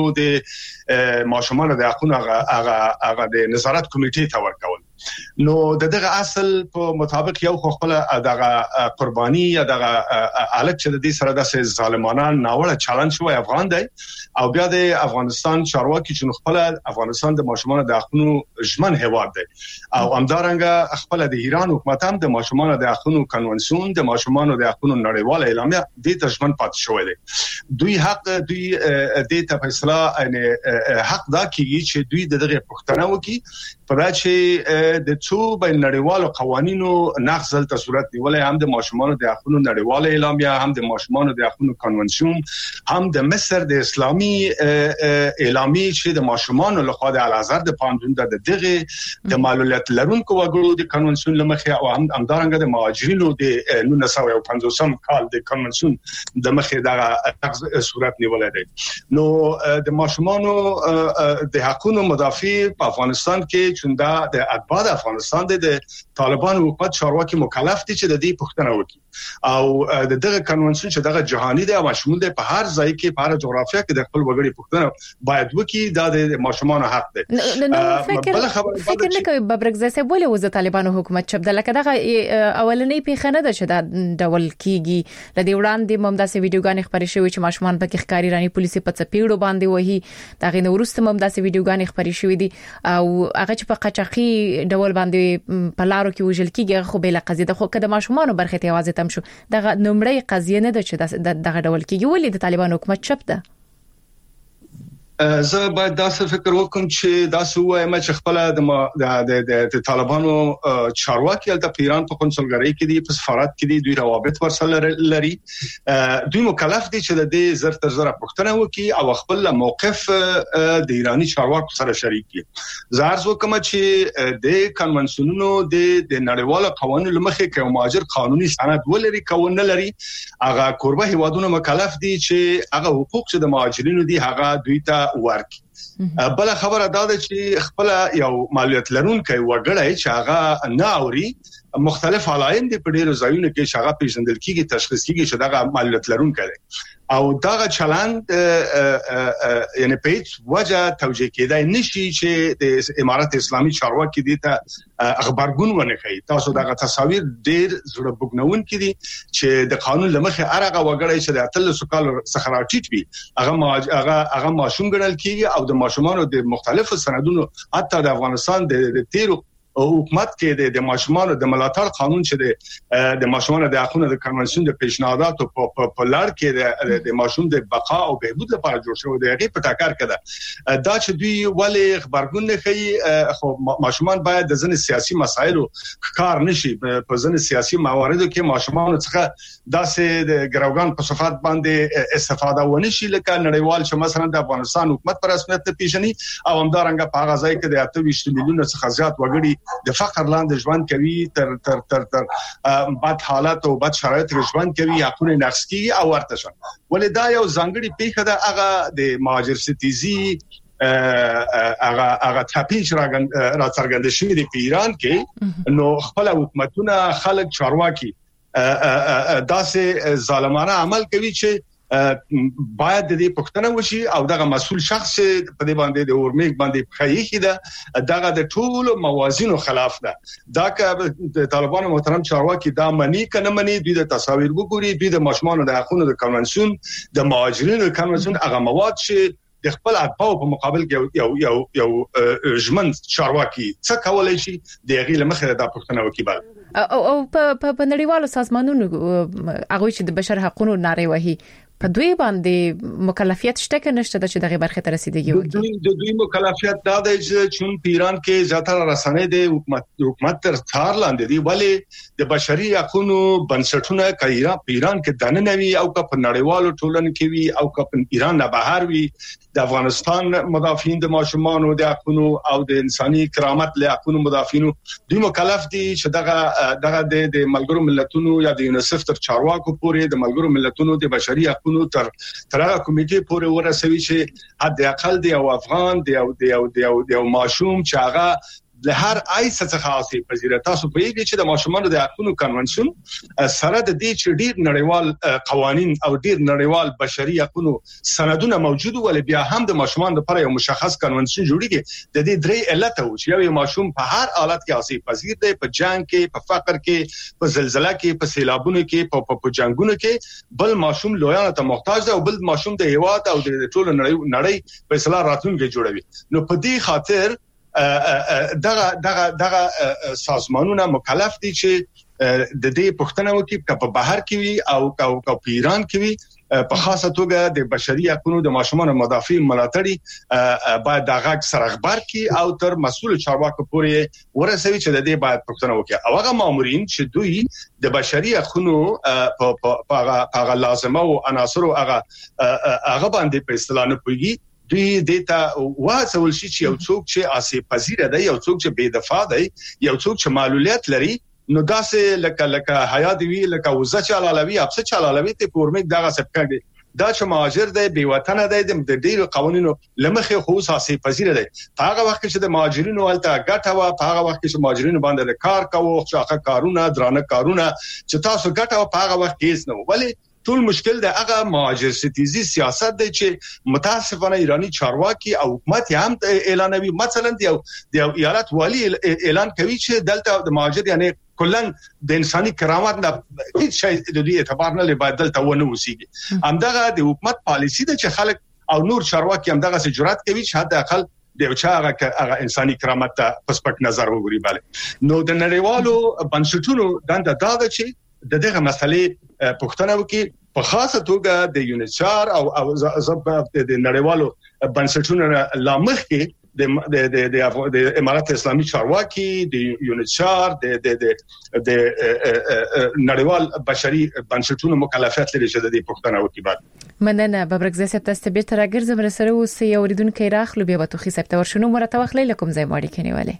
د ماشومان د حقوقو هغه هغه د نظارت کمیټې ته ورکول. نو دغه اصل په مطابق یو خپل دغه قرباني یا دغه الک چې د دې سره د ظالمانه ناوړه چالش شوی افغان دی او بیا د افغانستان چارواکي چې خپل افغانستان د ماشومان د حقوقو ژمن هیواد دی او همدارنګه خپل د ایران حکومت هم د ماشومان د حقوقو کنونسیون د ماشومان د حقوقو نړیواله اعلامیه د تشمن پات شوی دی. دوی حق دوی د ته فیصله ان حق دا کیږي چې دوی دغه پښتنه وکي په چې د څو بین نړیوالو قوانینو نقض ته صورت نیولې هم د ماشومان د حقوقو نړیواله اعلامیه هم د ماشومان د حقوقو کنونسیون هم د مصر د اسلامي اعلامیه چې د ماشومان له خوا د الازهر د پاندون د دغه د معلولیت لرونکو وګړو د کنونسیون لمخې او هم همدارنګه د مهاجرینو د نولس سوه پنځوس کال د کنونسیون د مخې د صورت نیولې ده. نو د ماشومان د حقوقو مدافع په افغانستان کې چوندا د اتباع افغانستان د طالبان حکومت چارواکي مکلف دي چې د دې پښتنه وکړي او د دغه کنونسیون چې دغه جهانی دی او شمول دی په هر ځای کې په هر جغرافیا کې د خپل وګړي پښتنه باید وکړي دا د ماشومان حق دی. نو فکر فکر نه کوي ببرګزی صاحب ولې وز طالبانو حکومت چپ د لکه دغه اولنې پیښه نه ده چې دا ډول کیږي لدې وړاندې ممداسه ویډیوګانې خبرې شوې چې ماشومان پکې ښکاری رانی پولیس په چپیړو باندې وਹੀ دغه نورسته ممداسه ویډیوګانې خبرې شوې دي او هغه چې په قچاقي ډول باندې په لارو کې وژل کیږي خو به لقضیه ده خو کده ماشومان برخه ته आवाज تم شو دغه نمړی قضیه نه ده چې دغه ډول کیږي ولې د طالبان حکومت چپ ده. زه باید داسې فکر وکم چې داسې وایم چې خپل د د طالبانو چارواکي د ایران په کنسولګری کې دي په سفارت کې دي دوی روابط ورسره لري دوی مکلف دي چې د دې زر تر زر پښتنه وکي او خپل موقف د ایرانی چارواکو سره شریک کړي زه ارزو کوم چې د کنونسیونونو د د نړیوالو قوانینو لمخې کې مهاجر قانوني سند ولري قانون لري هغه قربه هیوادونو مکلف دي چې هغه حقوق چې د مهاجرینو دي هغه دوی ته ورکی بل خبره دا ده چې خپل یو مالیات لرونکي وګړی چې هغه نه اوري مختلف علایند په ډیرو ځایونو کې شغه پیژندل کیږي تشخیص کیږي چې دا مالیات لرونکي دی او دا چلند یعنی په هیڅ وجه توجیه کېدای نشي چې د امارات اسلامي چارواکي دي ته خبرګون ونه کوي تاسو دا تصاویر ډیر زړه بوګنون کړي چې د قانون لمخې ارغه وګړی چې د اتل سکال څخه راټیټ وي هغه هغه هغه ماشوم ګڼل کیږي او د ماشومانو د مختلفو سندونو حتی د افغانستان د تیرو حکومت کې د ماشومانو د ملاتړ قانون چې د ماشومانو د حقوقو د کنونسیون د پیشنهاداتو په په لار کې د ماشوم د بقا او بهبود لپاره جوړ شوی دی هغه په تاکار کړه دا چې دوی ولې خبرګون نه کوي خو ماشومان باید د ځین سیاسي مسایلو کار نشي په ځین سیاسي مواردو کې ماشومان څخه داسې د ګروګان په صفات باندې استفاده ونه شي لکه نړیوال چې مثلا د افغانستان حکومت پر رسمیت پیژني او همدارنګه په هغه ځای کې د اته ویشت میلیونه څخه زیات وګړي د فقر لاندې ژوند کوي تر تر تر تر بد حالات او بد شرایط ژوند کوي حقونه نقص کوي او ورته شون ولې دا یو ځانګړي پیښه ده هغه د مهاجر ستیزي هغه هغه تپیش را څرګند شوی دی په ایران کې نو خپل حکومتونه خلک چارواکي داسې ظالمانه عمل کوي چې باید د دې پښتنه وشي او دغه مسؤل شخص په دې باندې د اورمیک باندې خیخي ده دغه د ټولو موازینو خلاف ده دا که د طالبانو محترم چارواکي دا منی کنه منی دوی د تصاویر وګوري دوی د ماشومان د حقوقو د کنونسیون د مهاجرینو د کنونسیون هغه مواد چې د خپل اطباء په مقابل کې یو یو یو ژمن چارواکي څه کولای شي د غیله مخه د پښتنه وکیبل او او په په نړیوالو سازمانونو هغه چې د بشر حقوقو ناري وهي په دوی باندې مکلفیت شته کې نشته چې دغه برخه ته رسیدګي وکړي د دوی مکلفیت دا دی چې په ایران کې زیاتره رسنۍ د حکومت حکومت تر څار لاندې دي ولی د بشري حقوقو بنسټونه کایرا په ایران کې دنه نوي او په نړیوالو ټولنو کې وي او په ایران نه بهر وي د افغانستان مدافعین د ماشومان د حقوقو او د انساني کرامت له حقوقو مدافعینو دوی مکلف دي چې دغه دغه د ملګرو ملتونو یا د یونیسف تر چارواکو پورې د ملګرو ملتونو د بشري حقوقو تر ترغه کمیټې پورې ورسوي چې حد اقل دی او افغان دی او دی او دی او دی ماشوم چې هغه له هر آیس څخه خاصه پذیره تاسو په یوه چې د ماشومان د حقوقو کنونسیون سره د دې چې ډیر نړیوال قوانين او ډیر نړیوال بشري حقوقو سندونه موجود ول بیا هم د ماشومان لپاره یو مشخص کنونسیون جوړیږي د دې درې علت او چې یو ماشوم په هر حالت کې خاصه پذیر دی په جنگ کې په فقر کې په زلزلہ کې په سیلابونو کې په په جنگونو کې بل ماشوم لویانه ته محتاج دی او بل ماشوم د هیواد او د ټول نړۍ نړۍ په اصلاح راتلونکي جوړوي نو په دې خاطر دغه دغه دغه سازمانونه مکلف دي چې د دې پښتنه وکي په بهر کې وي او او په ایران کې وي په خاصه توګه د بشري حقوقو د ماشومان مدافع ملاتړي باید دغه سره خبر کی او تر مسؤل چارواکو پورې ورسوي چې د دې باید پښتنه وکي او هغه مامورین چې دوی د بشري حقوقو په هغه لازمه او عناصر هغه هغه باندې په اصطلاح نه پويږي دوی دیتا واسول شي چې یو څوک چې آسیب پذیر دی یو څوک چې بے دفاع دی یو څوک چې معلولیت لري نو داسې لکه لکه حیات وی لکه وزه چلالوي اپس چلالوي ته پورمک دغه سبکه دا چې مهاجر دی بې وطن دی د ډیرو قوانینو لمخه خو آسیب پذیر دی هغه وخت چې د مهاجرینو ولته ګټه وا هغه وخت چې مهاجرینو باندې کار کوو چې هغه کارونه درانه کارونه چې تاسو ګټه په هغه وخت هیڅ نه ولی ټول مشکل د هغه مهاجر ستیزي سیاست دی چې متاسفانه ایرانی چارواکي او حکومت هم اعلانوي مثلا دی د ایالت والی اعلان کوي چې دلته د مهاجر یعنی کلن د انساني کرامت نه هیڅ شی د دې اعتبار نه لبا دلته ونه وسیږي همدغه د حکومت پالیسی د چې خلک او نور چارواکي همدغه جرأت کوي چې حتی اقل د چا هغه انساني کرامت ته پسپک نظر وګوري bale نو د نړیوالو بنسټونو دنده دا ده چې د دغه مسلې پښتنه وکي په خاصه توګه د یونیچار او او د نړیوالو بنسټونو لامخ کې د د د د امارات اسلامي چارواکي د یونیچار د د د نړیوال بشري بنسټونو مکلفیت لري چې د پښتنو کې بعد مننه ببرک زیات تاسو به تر اګر زمره سره اوس یو ریدونکو راخلو بیا به توخي سپتور شنو مرته وخت لیکم زای ماړي کنيواله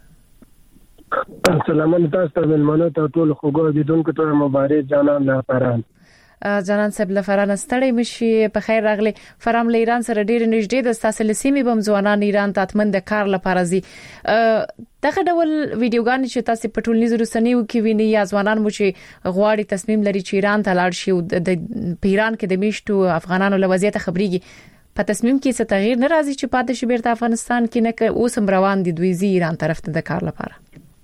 السلام علیکم تاسو ته ملمنه ته ټول خوګو د دونکو ته مبارک جانان لا فران جانان صاحب له فران ستړی مشي په خیر راغلی فرام له ایران سره ډیر نږدې د تاسو لسیمې بم ځوانان ایران ته اتمن د کار لپاره زی دغه ډول ویډیوګان چې تاسو په ټولنیزو رسنیو کې ویني یا ځوانان مو چې غواړي تصمیم لري چې ایران ته لاړ شي او د ایران کې د میشتو افغانانو له وضعیت خبريږي په تصمیم کې څه تغییر نه راځي چې پاتې شي بیرته افغانستان کې نه اوس هم روان دي دوی زی ایران طرف ته د کار لپاره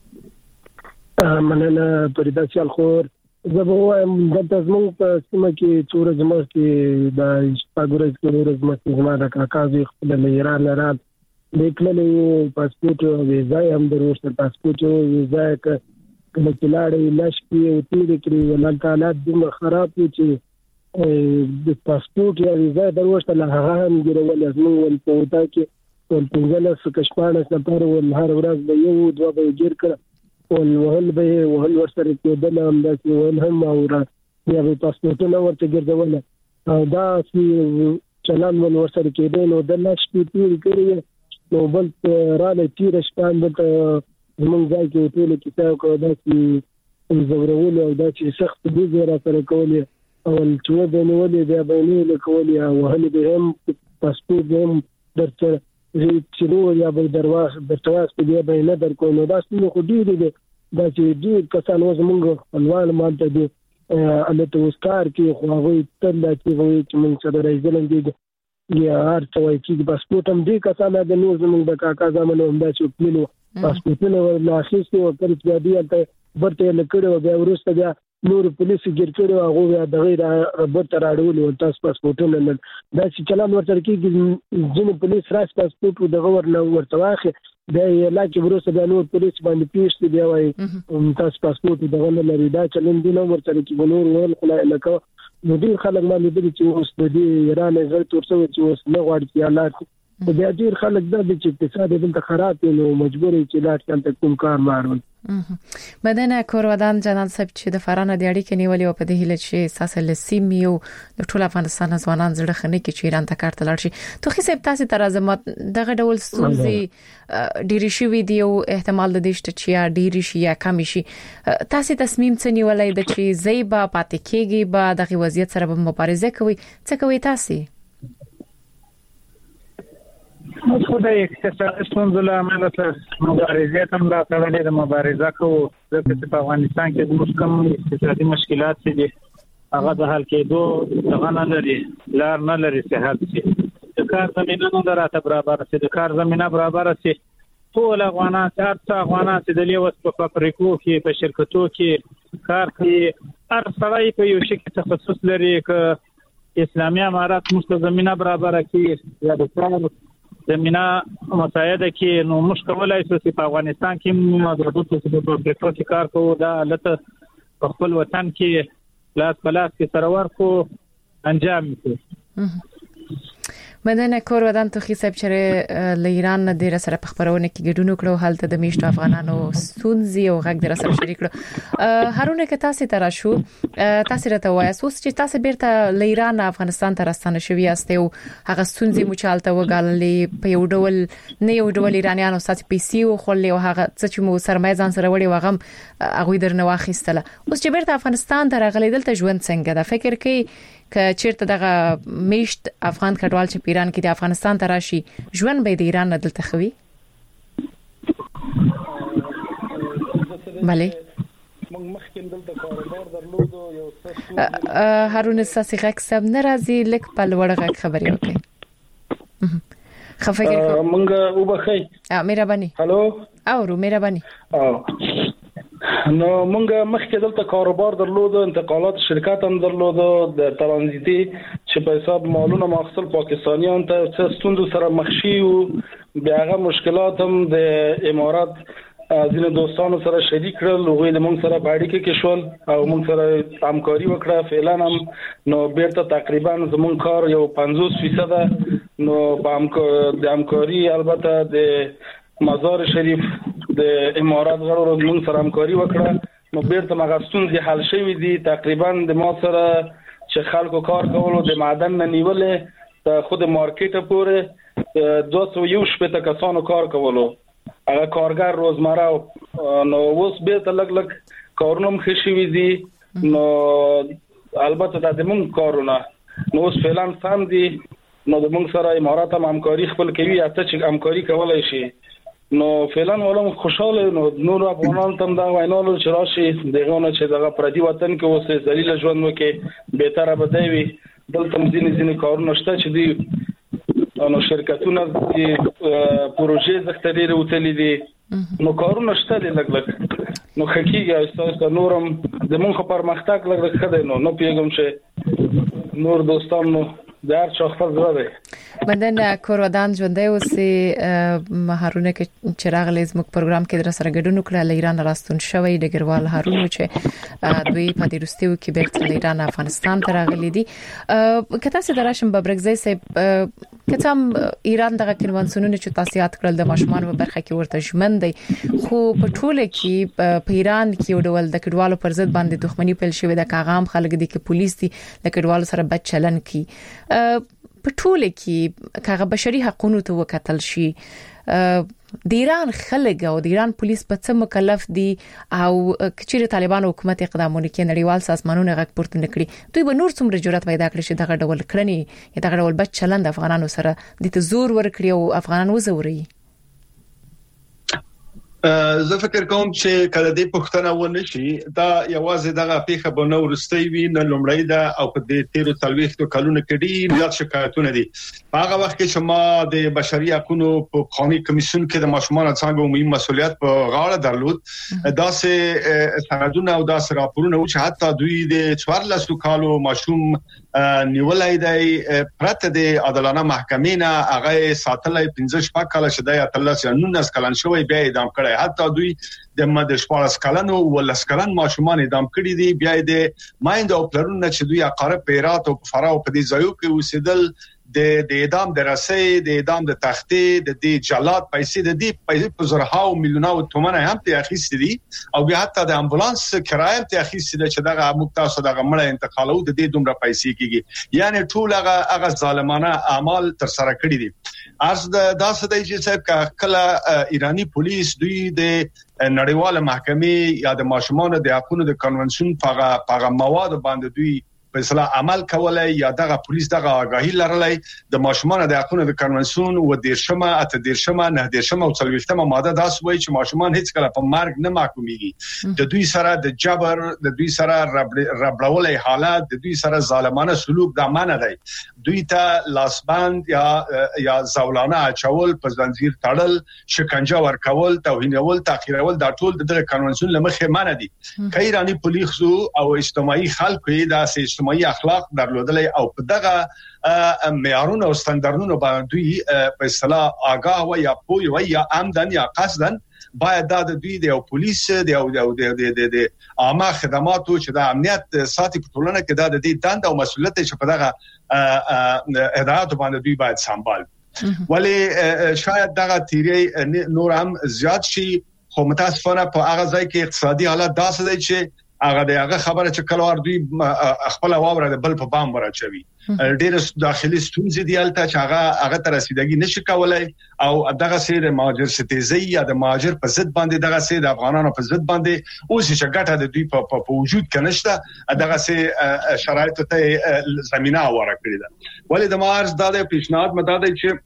مننه پرېدا چې الخور زبوه د تاسو په سیمه کې څور زما کې د شپږورز کې زما کې زما د کاکازي خپل ایران لران لیکلې پاسپورت او ویزا هم دروشته پاسپورت او ویزا ک کله چلاړې لاش کې او تیر کړی ولنټ حالات د خراب چې د پاسپورت یا ویزا دروشته له هغه هم ګرول ازمو ول په وتا کې ول پنځله سکشپانه سفر ول هر ورځ به یو دوه به ګیر کړ وهل به وهل ورسره کېدل هم دا چې وهل هم اورا بیا به پاسپورټونه ورته ګرځول او دا چې چلان ول ورسره کېدل نو د لاش کې تیر کړی نو بل را نه تیر شپان بل موږ ځای کې ټول کتاب کو دا چې زورول او دا چې سخت دي زرا سره کولې او چې به نو ولې بیا به نه کولې او وهل به هم پاسپورټ هم درته چې نو یا به درواز درتواز په دې به نه در کوو نو دا څنګه خو دې دې دا چې دې کسان اوس موږ خپلوان مانته دي اله ته وسکار کې خو هغه تل دا چې وایي چې موږ سره راځلم دي یا هر څه وایي چې پاسپورت هم دې کسان د نور زموږ د کاکا زمانه هم دا چې پلو پاسپورتونه ورلاخېستي او تر دې دی ته برته لکړو بیا ورسته بیا نور پولیس ګر کړو هغه د غیر ربط راړول او تاسو پاسپورتونه نه دا چې چلان ورته کې ځینې پولیس راس پاسپورت د غور نه ورته واخې دا یې لا چې ورسته بیا نور پولیس باندې پیښ دی وایي تاسو پاسپورت د غو نه لري دا چلن دی نو ورته کې بنور ول خلای لکه نو دې خلک باندې دي چې اوس د دې ایران زړه تورسو چې اوس نه غواړي چې حالات په دې ډیر خلک د چې اقتصاد دلته خراب دي نو مجبور چې لاټ کانته کوم کار مارول بدنه کورودان جنان صاحب چې د فرانه د اړیکې نیولې او په دې هله چې ساسه لسیمیو د ټول افغانستان ځوانان زړه خنه کې چې ایران ته کار ته لاړ شي توخي صاحب تاسو تر ازمت دغه ډول ستونزې ډیری شوی دی او احتمال د دې چې ډیری شي یا کم شي تاسو تصمیم څه نیولای د چې زیبا پاتې کېږي با دغه وضعیت سره مبارزه کوي څه کوي تاسو موږ خو د اقتصادي ستونزو له امله مبارزه هم لا تړلې د مبارزه کوو ځکه چې په افغانستان کې د کوم اقتصادي مشکلات دي هغه د حل کېدو څنګه نه لري لار نه لري صحت شي د کار زمينه نه راته برابر شي د کار زمينه برابر شي ټول افغانان څو افغانان چې د لیوس په فابریکو کې په شرکتو کې کار کوي هر څړای په یو شي کې تخصص لري ک اسلامي امارات موږ زمينه برابر کوي یا د کار زمينه مساعده کې نو موږ کولای شو چې په افغانستان کې موږ د دوه په کې کار کوو دا لته په خپل وطن کې لاس پلاس کې سرور کو انجام کړو مدنه کور ودان توخي صاحب چې له ایران نه ډیر سره په خبرونه کې ګډون کړو حالت د میشتو افغانانو سونزي او غږ در سره شریک کړو هرونه کې تاسو تر شو تاسو راته وایي اوس چې تاسو بیرته له ایران افغانستان ته راستنه شوی یاست او هغه سونزي مو چالته وګاللې په یو ډول نه یو ډول ایرانیانو ساتي پیسې او خلې او هغه څه چې مو سرمایه ځان سره وړي وغم هغه درنه واخیستله اوس چې بیرته افغانستان ته راغلي دلته ژوند څنګه دا فکر کې ک چیرته دغه میشت افغان کډوال چې پیران کې د افغانستان ته راشي ژوند به د ایران نه دلته خوي bale موږ مخکې دلته کاروبار درلودو یو څه هارون ساسي غک سب ناراضي لک په لوړ غک خبري وکي خفګر موږ وبخي ا مهرباني هالو اورو مهرباني نو موږ مخکې دلته کاروبار درلودو انتقالات شرکت هم درلودو د ترانزیتي چې په حساب مالونه مخصل پاکستانیان ته څه ستوندو سره مخ شي او بیا هغه مشکلات هم د امارات ځینې دوستانو سره شریک کړل، هغوی د موږ سره په اړیکه کې شول او موږ سره همکاري وکړه. فعلا هم نو بیرته تقریبا زموږ کار یو پنځوس فیصد نو په د همکاري البته د مزار شریف د امارات غړو موږ سره همکاري وکړه نو بیرته مغستون دي حل شوی دي. تقریبا د ما سره چې خلکو کار کولو د معدن نه نیولې د خود مارکیټ پورې دوه سوه یو شپېته کسانو کار کولو، هغه کارګر روزمره نو اوس بیرته لګ لګ کارونه مخ شوي دي. نو البته د موږ کارونه نو اوس فعلا سم دي. نو د موږ سره امارات هم همکاري خپل کوي، اته چې همکاري کولای شي نو فعلا ولوم خوشاله. نو نور افغانان تم دا وینالو چې راشي دغه نه چې دغه پردي وطن کې اوسه ذلیل ژوند وکي بهتره بده وي. دلته ځینې ځینې کارونه شته چې دی نو شرکتونه د پروژې زخته ډېر وتلې دي نو کارونه شته دي لګ لګ نو حقیقي استاد نورم د مونږ په پرمختګ لګ لګ خدای نو نو پیغام چې نور دوستان نو در چا خپل زړه دی مندن کورودان ژوندۍ اوسې هارونه کې چراغ لیزمک پروګرام کې در سره ګډون وکړه. له ایران راستون شوی ډګروال هارون چې دوی په دې وروستیو کې بیرته له ایران افغانستان ته راغلي دي. کته سره دراشم ببرګزی سه کته ایران دغه کنوانسیونونه چې تاسیسات کړل د ماشومان په برخه کې ورته ژمن دی، خو په ټوله کې په ایران کې یو ډول د کډوالو پر ضد باندې دښمنی پیل شوې د کاغام خلک دي کې پولیس دي د کډوالو سره بد چلن کوي. په ټوله کې کاغه بشري حقوقو ته وکتل شي د ایران خلک او د ایران پولیس په څه مکلف دي او کچېره طالبان حکومت اقدامونه کوي نړیوال سازمانونه غږ پورته نکړي دوی به نور څومره جرأت پیدا کړي چې دغه ډول کړنی یا دغه ډول بد چلند افغانانو سره د تزور ورکړي او افغانان وزوري. زه فکر کوم چې کله دې پښتنه ونه شي دا یوازې دغه پیښه به نو ورستي وي نه لومړی دا او په دې تیرو تلويختو کلونو کې ډیر زیات شکایتونه دي. هغه وخت کې چې ما د بشري حقوقو په قومي کمیسیون کې د ماشومان څنګه مهم مسولیت په غاړه درلود دا سه سندونه او دا سه راپورونه او چې حتی دوی د څوارلس کالو ماشوم نیولای دی پرته د عدالانه محکمې نه هغه ساتلای پنځه شپږ کال شدای اتلس یا نولس کلن شوی بیا اعدام کړي. حتی دوی د مد شپارس کلنو ولس کلن ماشومان اعدام کړي دي. بیا د مایند او پلرونه چې دوی اقارب پیرات او فراو په دې ځایو کې وسیدل د د اعدام د رسۍ د اعدام د تختې د دې جلاد پیسې د دې پیسې په زرهاو میلیونو تومنه هم ته اخیستې دي او بیا حتی د امبولانس کرایه ته اخیستې ده چې دغه مقتصد دغه مړه انتقالو د دې دومره پیسې کیږي. یعنی ټول هغه هغه ظالمانه اعمال تر سره کړی دي. ارز د داسې دی چې صاحب کله ایرانی پولیس دوی د نړیواله محکمې یا د ماشومان د حقوقو د کنونسیون په هغه مواد باندې دوی په اصطلاح عمل کولای یا دغه پولیس دغه آگاهی لرلای د ماشومان د حقوقو د کنونسیون و دیرشمه اته دیرشمه نه دیرشمه او څلويختمه ماده دا سوي چې ماشومان هیڅ کله په مرګ نه محکوميږي. د دوی سره د جبر د دوی سره ربړولې حالات د دوی سره ظالمانه سلوک د امانه دی. دوی ته لاسبند یا یا زولانه اچول په زنجیر تړل شکنجه ورکول توهینول تاخيرول دا ټول د کنونسیون لمخې مانه دي. کایرانی پولیس او اجتماعي خلکو دا اجتماعي اخلاق درلودلې او په دغه معیارونو او ستاندرونو باندې دوی په اصطلاح آگاه و یا پوی و یا عمدن یا قصدن باید دا د دوی د پولیس د او د د عامه خدماتو چې د امنیت ساتي په ټولنه کې دا د دې دند او مسولیت چې په دغه هدایت باندې دوی باید سمبال. ولی شاید دغه تیری نور هم زیات شي خو متاسفانه په هغه ځای کې اقتصادي حالت داسې دی چې هغه دغه خبره چې کله ور دوی خپل واوره د بل په بام ورچوي ډېر داخلي ستونزې دی الته چې هغه هغه تر رسیدګي نشي کولای او دغه سیر مهاجر ستیزي یا د مهاجر په ضد باندې دغه سیر د افغانانو په ضد باندې اوس چې ګټه د دوی په وجود کې نشته دغه سیر شرایط ته زمينه ورکړي ده. ولې د مارز د پیشنهاد مداده چې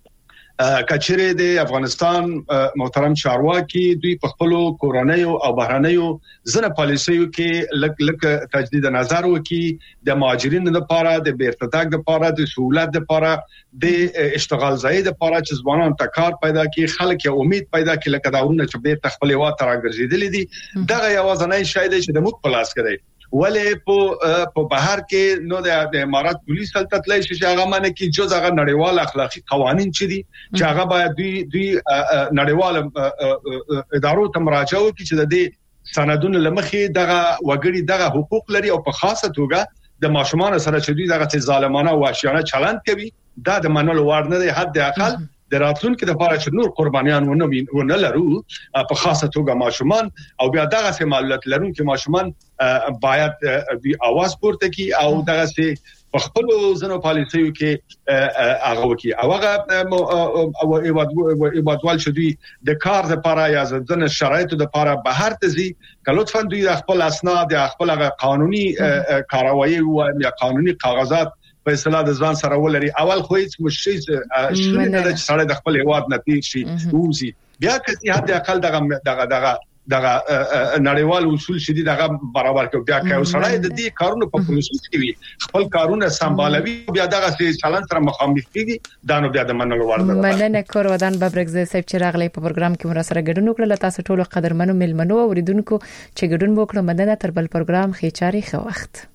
کچره د افغانستان محترم چارواکي دوی په خپل کورنۍ او بهرنیو ځنه پالیسیو کې لک لک تجدید نظر وکي د مهاجرینو لپاره د بیرته لپاره د سہولت لپاره د اشتغال زائد لپاره چې ځوانان ته کار پیدا کړي خلک یې امید پیدا کړي لکه داونه چې بیرته خپل وخت راګرځیدل دي. دغه یوازنۍ شاید چې د موږ پلاس کړي ولې په په بهر کې نو د امارات پولیس سلطنت لای شي هغه معنی کې جز هغه نړیوال اخلاقی قوانين چې دي چې هغه باید دوی دوی نړیوال ادارو ته مراجعه وکړي چې د دې سندونو لمخې دغه وګړي دغه حقوق لري او په خاصه توګه د ماشومان سره چې دوی دغه ظالمانه او وحشیانه چلند کوي دا د منلو وړ نه دی. حد اقل د راتلونکو لپاره چې نور قربانيان ونه لرو په خاصه توګه ماشومان او بیا دغه سمالت لرونکو ماشومان باید د اواز پورته کی او دغه سي په خپل ځنو پالیسیو کې هغه وکي او هغه او ایوادوال شدي د کار لپاره یا ځنه شرایطو لپاره بهر ته زی کلهتفا دوی خپل اسناد یا خپل قانوني کاروایی او یا قانوني کاغذات په اصطلاح د ځان سره ولري. اول خو هیڅ مشي شونه د سره د خپل هواد نتیج شي اوسي بیا کتي حد اقل دغه دغه دغه دغه نړیوال اصول شدي دغه برابر کوي بیا کوي سره د دې کارونو په پروسس کې وي خپل کارونه سمبالوي بیا دغه چلن سره مخامخ کیږي دا نو بیا د منلو وړ ده. مننه کور ودان ببرګز صاحب چې راغلی په پروګرام کې مر سره ګډون وکړل. تاسو ټول قدرمنو ملمنو اوریدونکو چې ګډون وکړو مننه. تر بل پروګرام خې چاري خو وخت